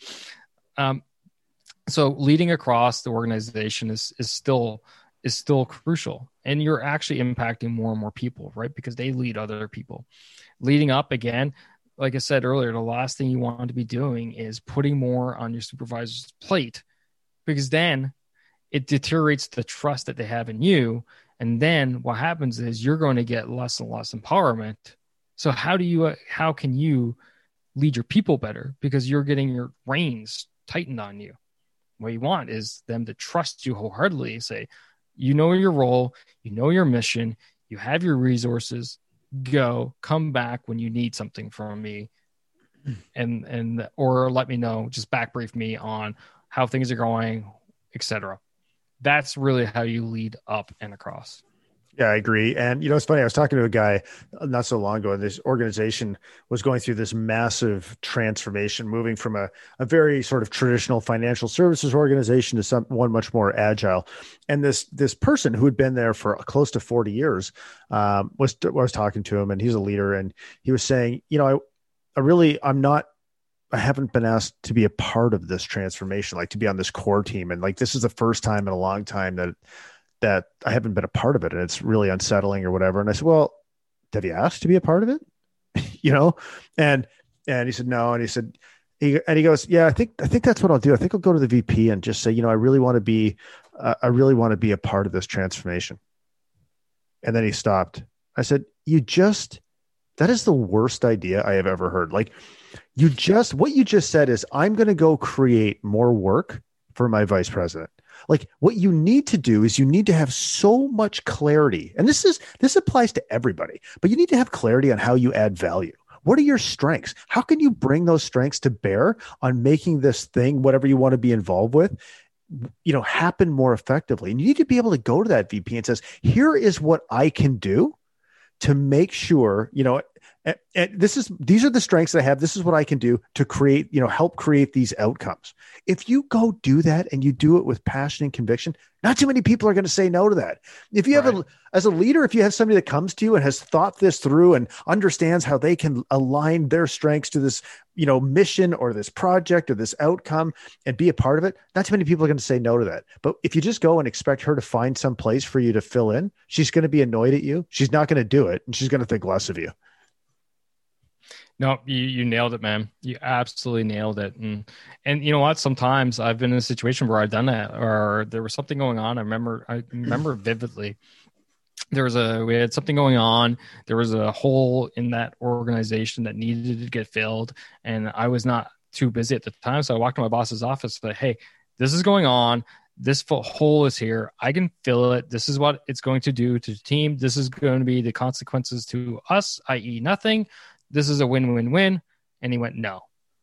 So leading across the organization is still crucial, and you're actually impacting more and more people, right? Because they lead other people. Leading up, again, like I said earlier, the last thing you want to be doing is putting more on your supervisor's plate, because then it deteriorates the trust that they have in you. And then what happens is you're going to get less and less empowerment. So how can you lead your people better? Because you're getting your reins tightened on you. What you want is them to trust you wholeheartedly, say, you know your role, you know your mission, you have your resources, come back when you need something from me, and or let me know, just back brief me on how things are going, etc. That's really how you lead up and across. Yeah, I agree. And, it's funny. I was talking to a guy not so long ago, and this organization was going through this massive transformation, moving from a very sort of traditional financial services organization to one much more agile. And this person who had been there for close to 40 years was talking to him, and he's a leader. And he was saying, I haven't been asked to be a part of this transformation, like to be on this core team. And like, this is the first time in a long time that I haven't been a part of it, and it's really unsettling or whatever. And I said, well, have you asked to be a part of it? And he said, no. And he said, he goes, yeah, I think that's what I'll do. I think I'll go to the VP and just say, I really want to be a part of this transformation. And then he stopped. I said, that is the worst idea I have ever heard. Like, what you just said is, I'm going to go create more work for my vice president. Like, what you need to do is you need to have so much clarity. And this applies to everybody, but you need to have clarity on how you add value. What are your strengths? How can you bring those strengths to bear on making this thing, whatever you want to be involved with, happen more effectively? And you need to be able to go to that VP and says, here is what I can do to make sure, and these are the strengths that I have. This is what I can do to create, help create these outcomes. If you go do that and you do it with passion and conviction, not too many people are going to say no to that. If you have as a leader, if you have somebody that comes to you and has thought this through and understands how they can align their strengths to this, mission or this project or this outcome and be a part of it, not too many people are going to say no to that. But if you just go and expect her to find some place for you to fill in, she's going to be annoyed at you. She's not going to do it, and she's going to think less of you. No, you nailed it, man. You absolutely nailed it. And you know what? Sometimes I've been in a situation where I've done that, or there was something going on. I remember vividly. We had something going on. There was a hole in that organization that needed to get filled, and I was not too busy at the time. So I walked to my boss's office and said, hey, this is going on. This hole is here. I can fill it. This is what it's going to do to the team. This is going to be the consequences to us, i.e. nothing. This is a win-win-win. And he went, no.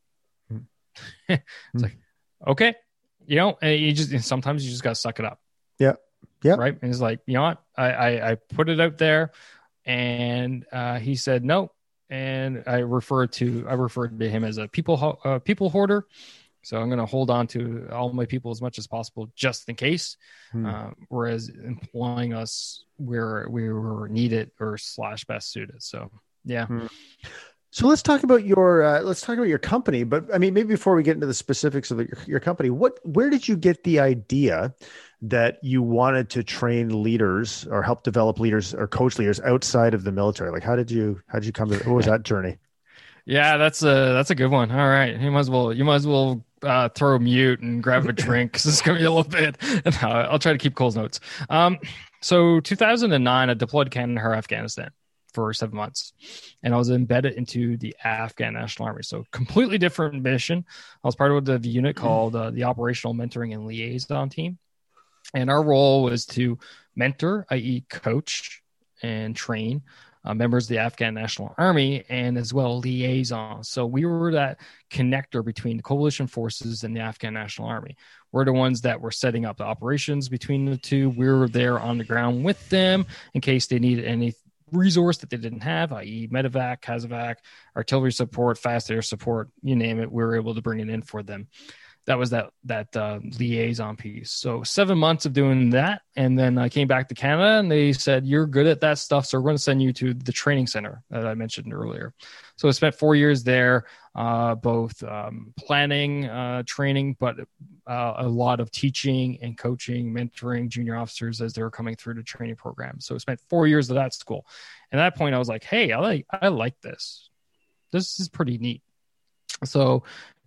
It's like, okay. And sometimes you just got to suck it up. Yeah. Yeah. Right. And it's like, you know what? I put it out there, and he said no. And I referred to him as a people hoarder. So I'm going to hold on to all my people as much as possible, just in case. Whereas employing us where we were needed or / best suited. So, yeah. So let's talk about your company. But I mean, maybe before we get into the specifics of your company, where did you get the idea that you wanted to train leaders or help develop leaders or coach leaders outside of the military? Like, how did you come to? What was that journey? Yeah, that's a good one. All right, you might as well throw mute and grab a drink, because it's gonna be a little bit. And I'll try to keep Cole's notes. So 2009, I deployed to Kandahar, Afghanistan for 7 months, and I was embedded into the Afghan National Army. So completely different mission. I was part of the unit called the Operational Mentoring and Liaison Team, and our role was to mentor, i.e. coach and train members of the Afghan National Army, and as well liaison. So we were that connector between the coalition forces and the Afghan National Army. We're the ones that were setting up the operations between the two. We were there on the ground with them in case they needed any resource that they didn't have, i.e. medevac, CASEVAC, artillery support, fast air support, you name it. We were able to bring it in for them. that was that liaison piece. So 7 months of doing that. And then I came back to Canada and they said, you're good at that stuff, so we're going to send you to the training center that I mentioned earlier. So I spent 4 years there, both planning, training, but a lot of teaching and coaching, mentoring junior officers as they were coming through the training program. So I spent 4 years at that school. And at that point I was like, hey, I like this. This is pretty neat. So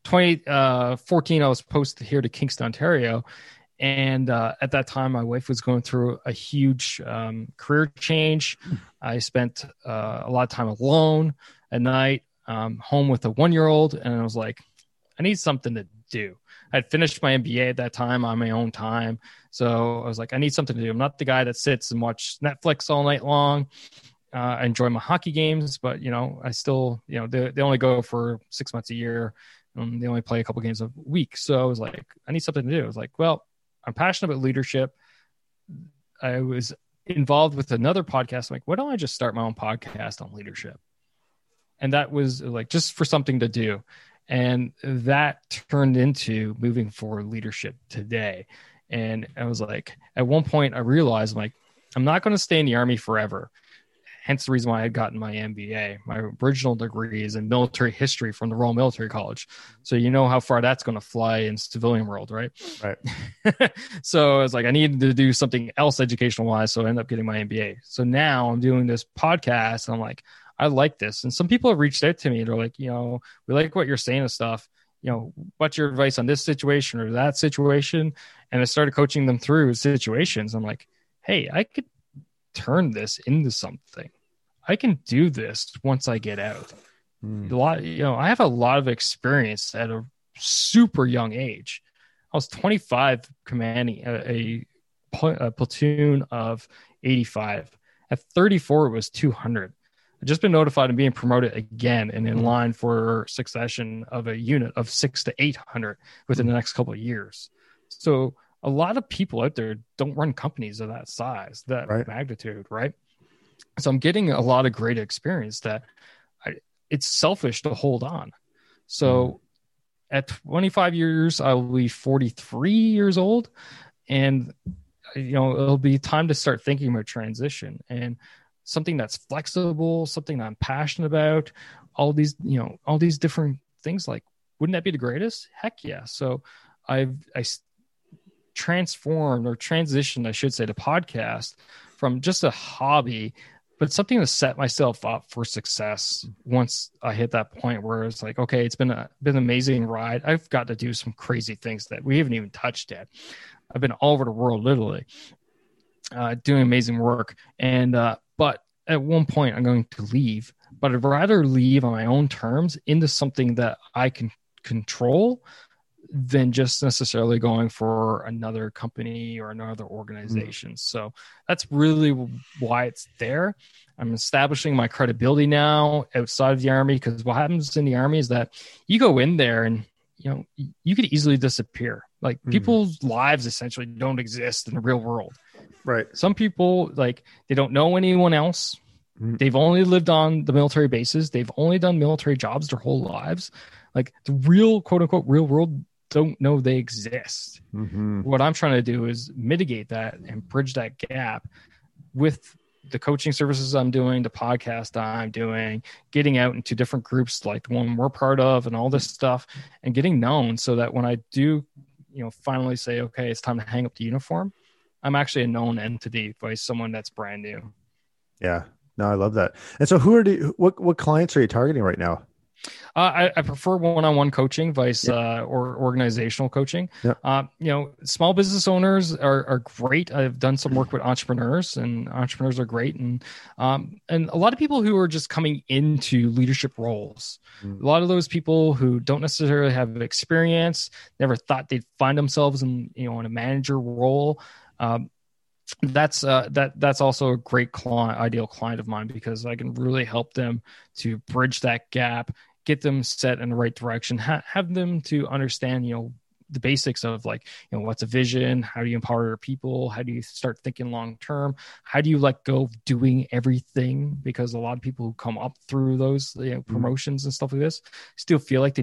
2014, I was posted here to Kingston, Ontario. And at that time, my wife was going through a huge career change. I spent a lot of time alone at night, home with a 1-year-old. And I was like, I need something to do. I'd finished my MBA at that time on my own time. So I was like, I need something to do. I'm not the guy that sits and watches Netflix all night long. I enjoy my hockey games, but, I still, they only go for 6 months a year. They only play a couple games a week. So I was like, I need something to do. I was like, well, I'm passionate about leadership. I was involved with another podcast. I'm like, why don't I just start my own podcast on leadership? And that was like, just for something to do. And that turned into moving forward leadership today. And I was like, at one point I realized, I'm not going to stay in the Army forever. Hence the reason why I had gotten my MBA. My original degree is in military history from the Royal Military College. So you know how far that's going to fly in civilian world, right? Right. So I was like, I needed to do something else educational wise. So I ended up getting my MBA. So now I'm doing this podcast. And I'm like, I like this. And some people have reached out to me. They're like, we like what you're saying and stuff. What's your advice on this situation or that situation? And I started coaching them through situations. I'm like, hey, I could turn this into something. I can do this once I get out. I have a lot of experience at a super young age. I was 25 commanding a platoon of 85. At 34, it was 200. I've just been notified I'm being promoted again and in line for succession of a unit of 600 to 800 within the next couple of years. So a lot of people out there don't run companies of that size, that magnitude, right? So I'm getting a lot of great experience that it's selfish to hold on. So at 25 years, I will be 43 years old, and it'll be time to start thinking about transition and something that's flexible, something that I'm passionate about. All these different things. Like, wouldn't that be the greatest? Heck yeah! So I transformed or transitioned, I should say, to podcast from just a hobby, but something to set myself up for success once I hit that point where it's like, okay, it's been an amazing ride. I've got to do some crazy things that we haven't even touched yet. I've been all over the world, literally, doing amazing work. And, but at one point I'm going to leave, but I'd rather leave on my own terms into something that I can control than just necessarily going for another company or another organization. So that's really why it's there. I'm establishing my credibility now outside of the Army, because what happens in the Army is that you go in there and, you could easily disappear. Like, people's lives essentially don't exist in the real world. Right. Some people, they don't know anyone else. They've only lived on the military bases. They've only done military jobs their whole lives. Like, the real, quote unquote, real world don't know they exist. What I'm trying to do is mitigate that and bridge that gap with the coaching services I'm doing, the podcast I'm doing, getting out into different groups like the one we're part of and all this stuff, and getting known so that when I do, finally say, okay, it's time to hang up the uniform, I'm actually a known entity by someone that's brand new. Yeah. No, I love that. And so what clients are you targeting right now? I prefer one-on-one coaching, or organizational coaching. Small business owners are great. I've done some work with entrepreneurs, and entrepreneurs are great. And a lot of people who are just coming into leadership roles. A lot of those people who don't necessarily have experience, never thought they'd find themselves in a manager role. That's also a great ideal client of mine, because I can really help them to bridge that gap, get them set in the right direction, have them to understand, the basics of what's a vision, how do you empower your people, how do you start thinking long term, how do you let go of doing everything, because a lot of people who come up through those promotions and stuff like this still feel like they need to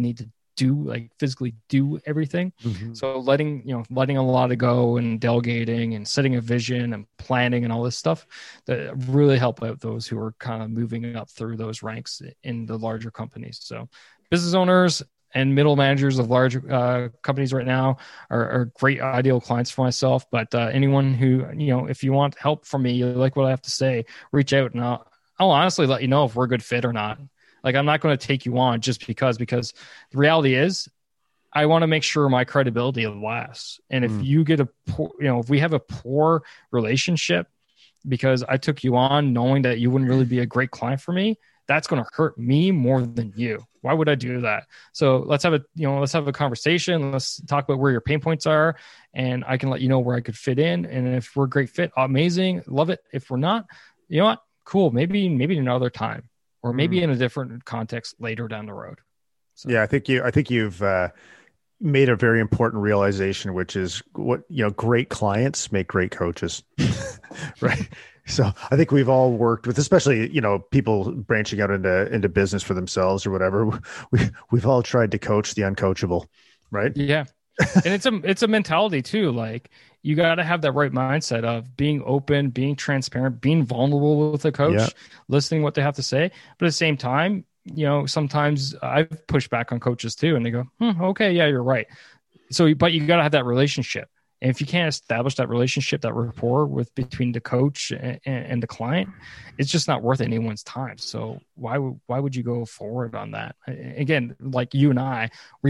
physically do everything. Mm-hmm. So letting a lot of go and delegating and setting a vision and planning and all this stuff that really help out those who are kind of moving up through those ranks in the larger companies. So business owners and middle managers of large companies right now are great ideal clients for myself. But anyone who, if you want help from me, you like what I have to say, reach out and I'll honestly let you know if we're a good fit or not. Like, I'm not going to take you on just because the reality is I want to make sure my credibility lasts. And if you get if we have a poor relationship because I took you on knowing that you wouldn't really be a great client for me, that's going to hurt me more than you. Why would I do that? So let's have a conversation. Let's talk about where your pain points are, and I can let you know where I could fit in. And if we're a great fit, amazing, love it. If we're not, you know what? Cool. Maybe another time. Or maybe in a different context later down the road. So. Yeah, I think you've made a very important realization, which is great clients make great coaches, right? So I think we've all worked with, especially people branching out into business for themselves or whatever. We've all tried to coach the uncoachable, right? Yeah, and it's a mentality too. Like, you got to have that right mindset of being open, being transparent, being vulnerable with a coach, listening what they have to say. But at the same time, sometimes I've pushed back on coaches too, and they go, okay, yeah, you're right. So, but you got to have that relationship. And if you can't establish that relationship, that rapport between the coach and the client, it's just not worth anyone's time. So why would you go forward on that? Again, like you and I,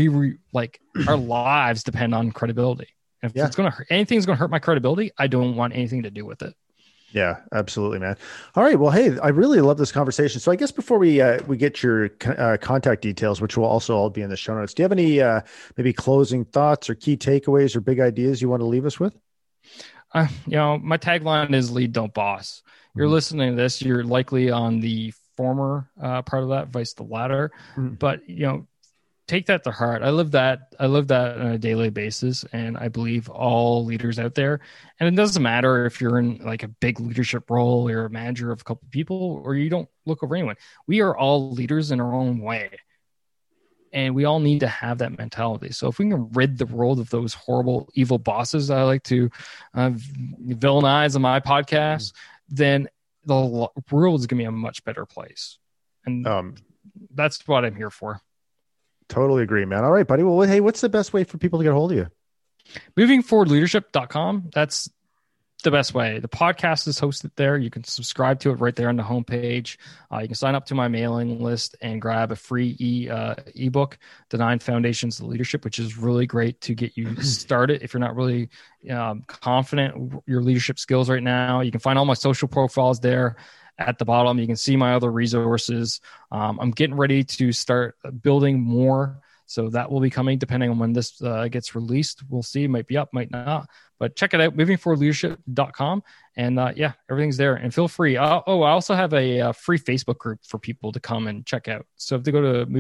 our lives depend on credibility. If anything's going to hurt my credibility, I don't want anything to do with it. Yeah, absolutely, man. All right. Well, hey, I really love this conversation. So I guess before we get your contact details, which will also all be in the show notes, do you have any maybe closing thoughts or key takeaways or big ideas you want to leave us with? My tagline is lead, don't boss. You're listening to this, you're likely on the former part of that, vice the latter. But, take that to heart. I live that on a daily basis, and I believe all leaders out there. And it doesn't matter if you're in like a big leadership role, you're a manager of a couple of people, or you don't look over anyone. We are all leaders in our own way, and we all need to have that mentality. So if we can rid the world of those horrible, evil bosses I like to villainize on my podcast, then the world is going to be a much better place. And that's what I'm here for. Totally agree, man. All right, buddy. Well, hey, what's the best way for people to get a hold of you? Movingforwardleadership.com. That's the best way. The podcast is hosted there. You can subscribe to it right there on the homepage. You can sign up to my mailing list and grab a free ebook, The 9 Foundations of Leadership, which is really great to get you started. If you're not really confident with your leadership skills right now, you can find all my social profiles there. At the bottom, you can see my other resources. I'm getting ready to start building more. So that will be coming depending on when this gets released. We'll see. Might be up, might not. But check it out, movingforwardleadership.com. And everything's there. And feel free. I also have a free Facebook group for people to come and check out. So if they go to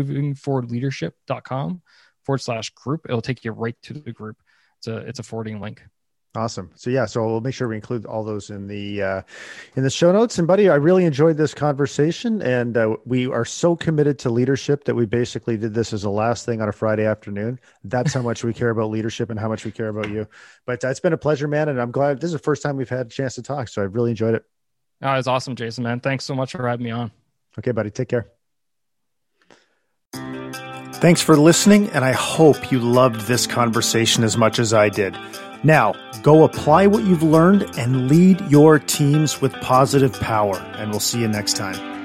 movingforwardleadership.com/group, it'll take you right to the group. It's a forwarding link. Awesome. So we'll make sure we include all those in the show notes. And buddy, I really enjoyed this conversation, and we are so committed to leadership that we basically did this as the last thing on a Friday afternoon. That's how much we care about leadership and how much we care about you. But it's been a pleasure, man. And I'm glad this is the first time we've had a chance to talk. So I really enjoyed it. Oh, it was awesome, Jason, man. Thanks so much for having me on. Okay, buddy. Take care. Thanks for listening. And I hope you loved this conversation as much as I did. Now, go apply what you've learned and lead your teams with positive power. And we'll see you next time.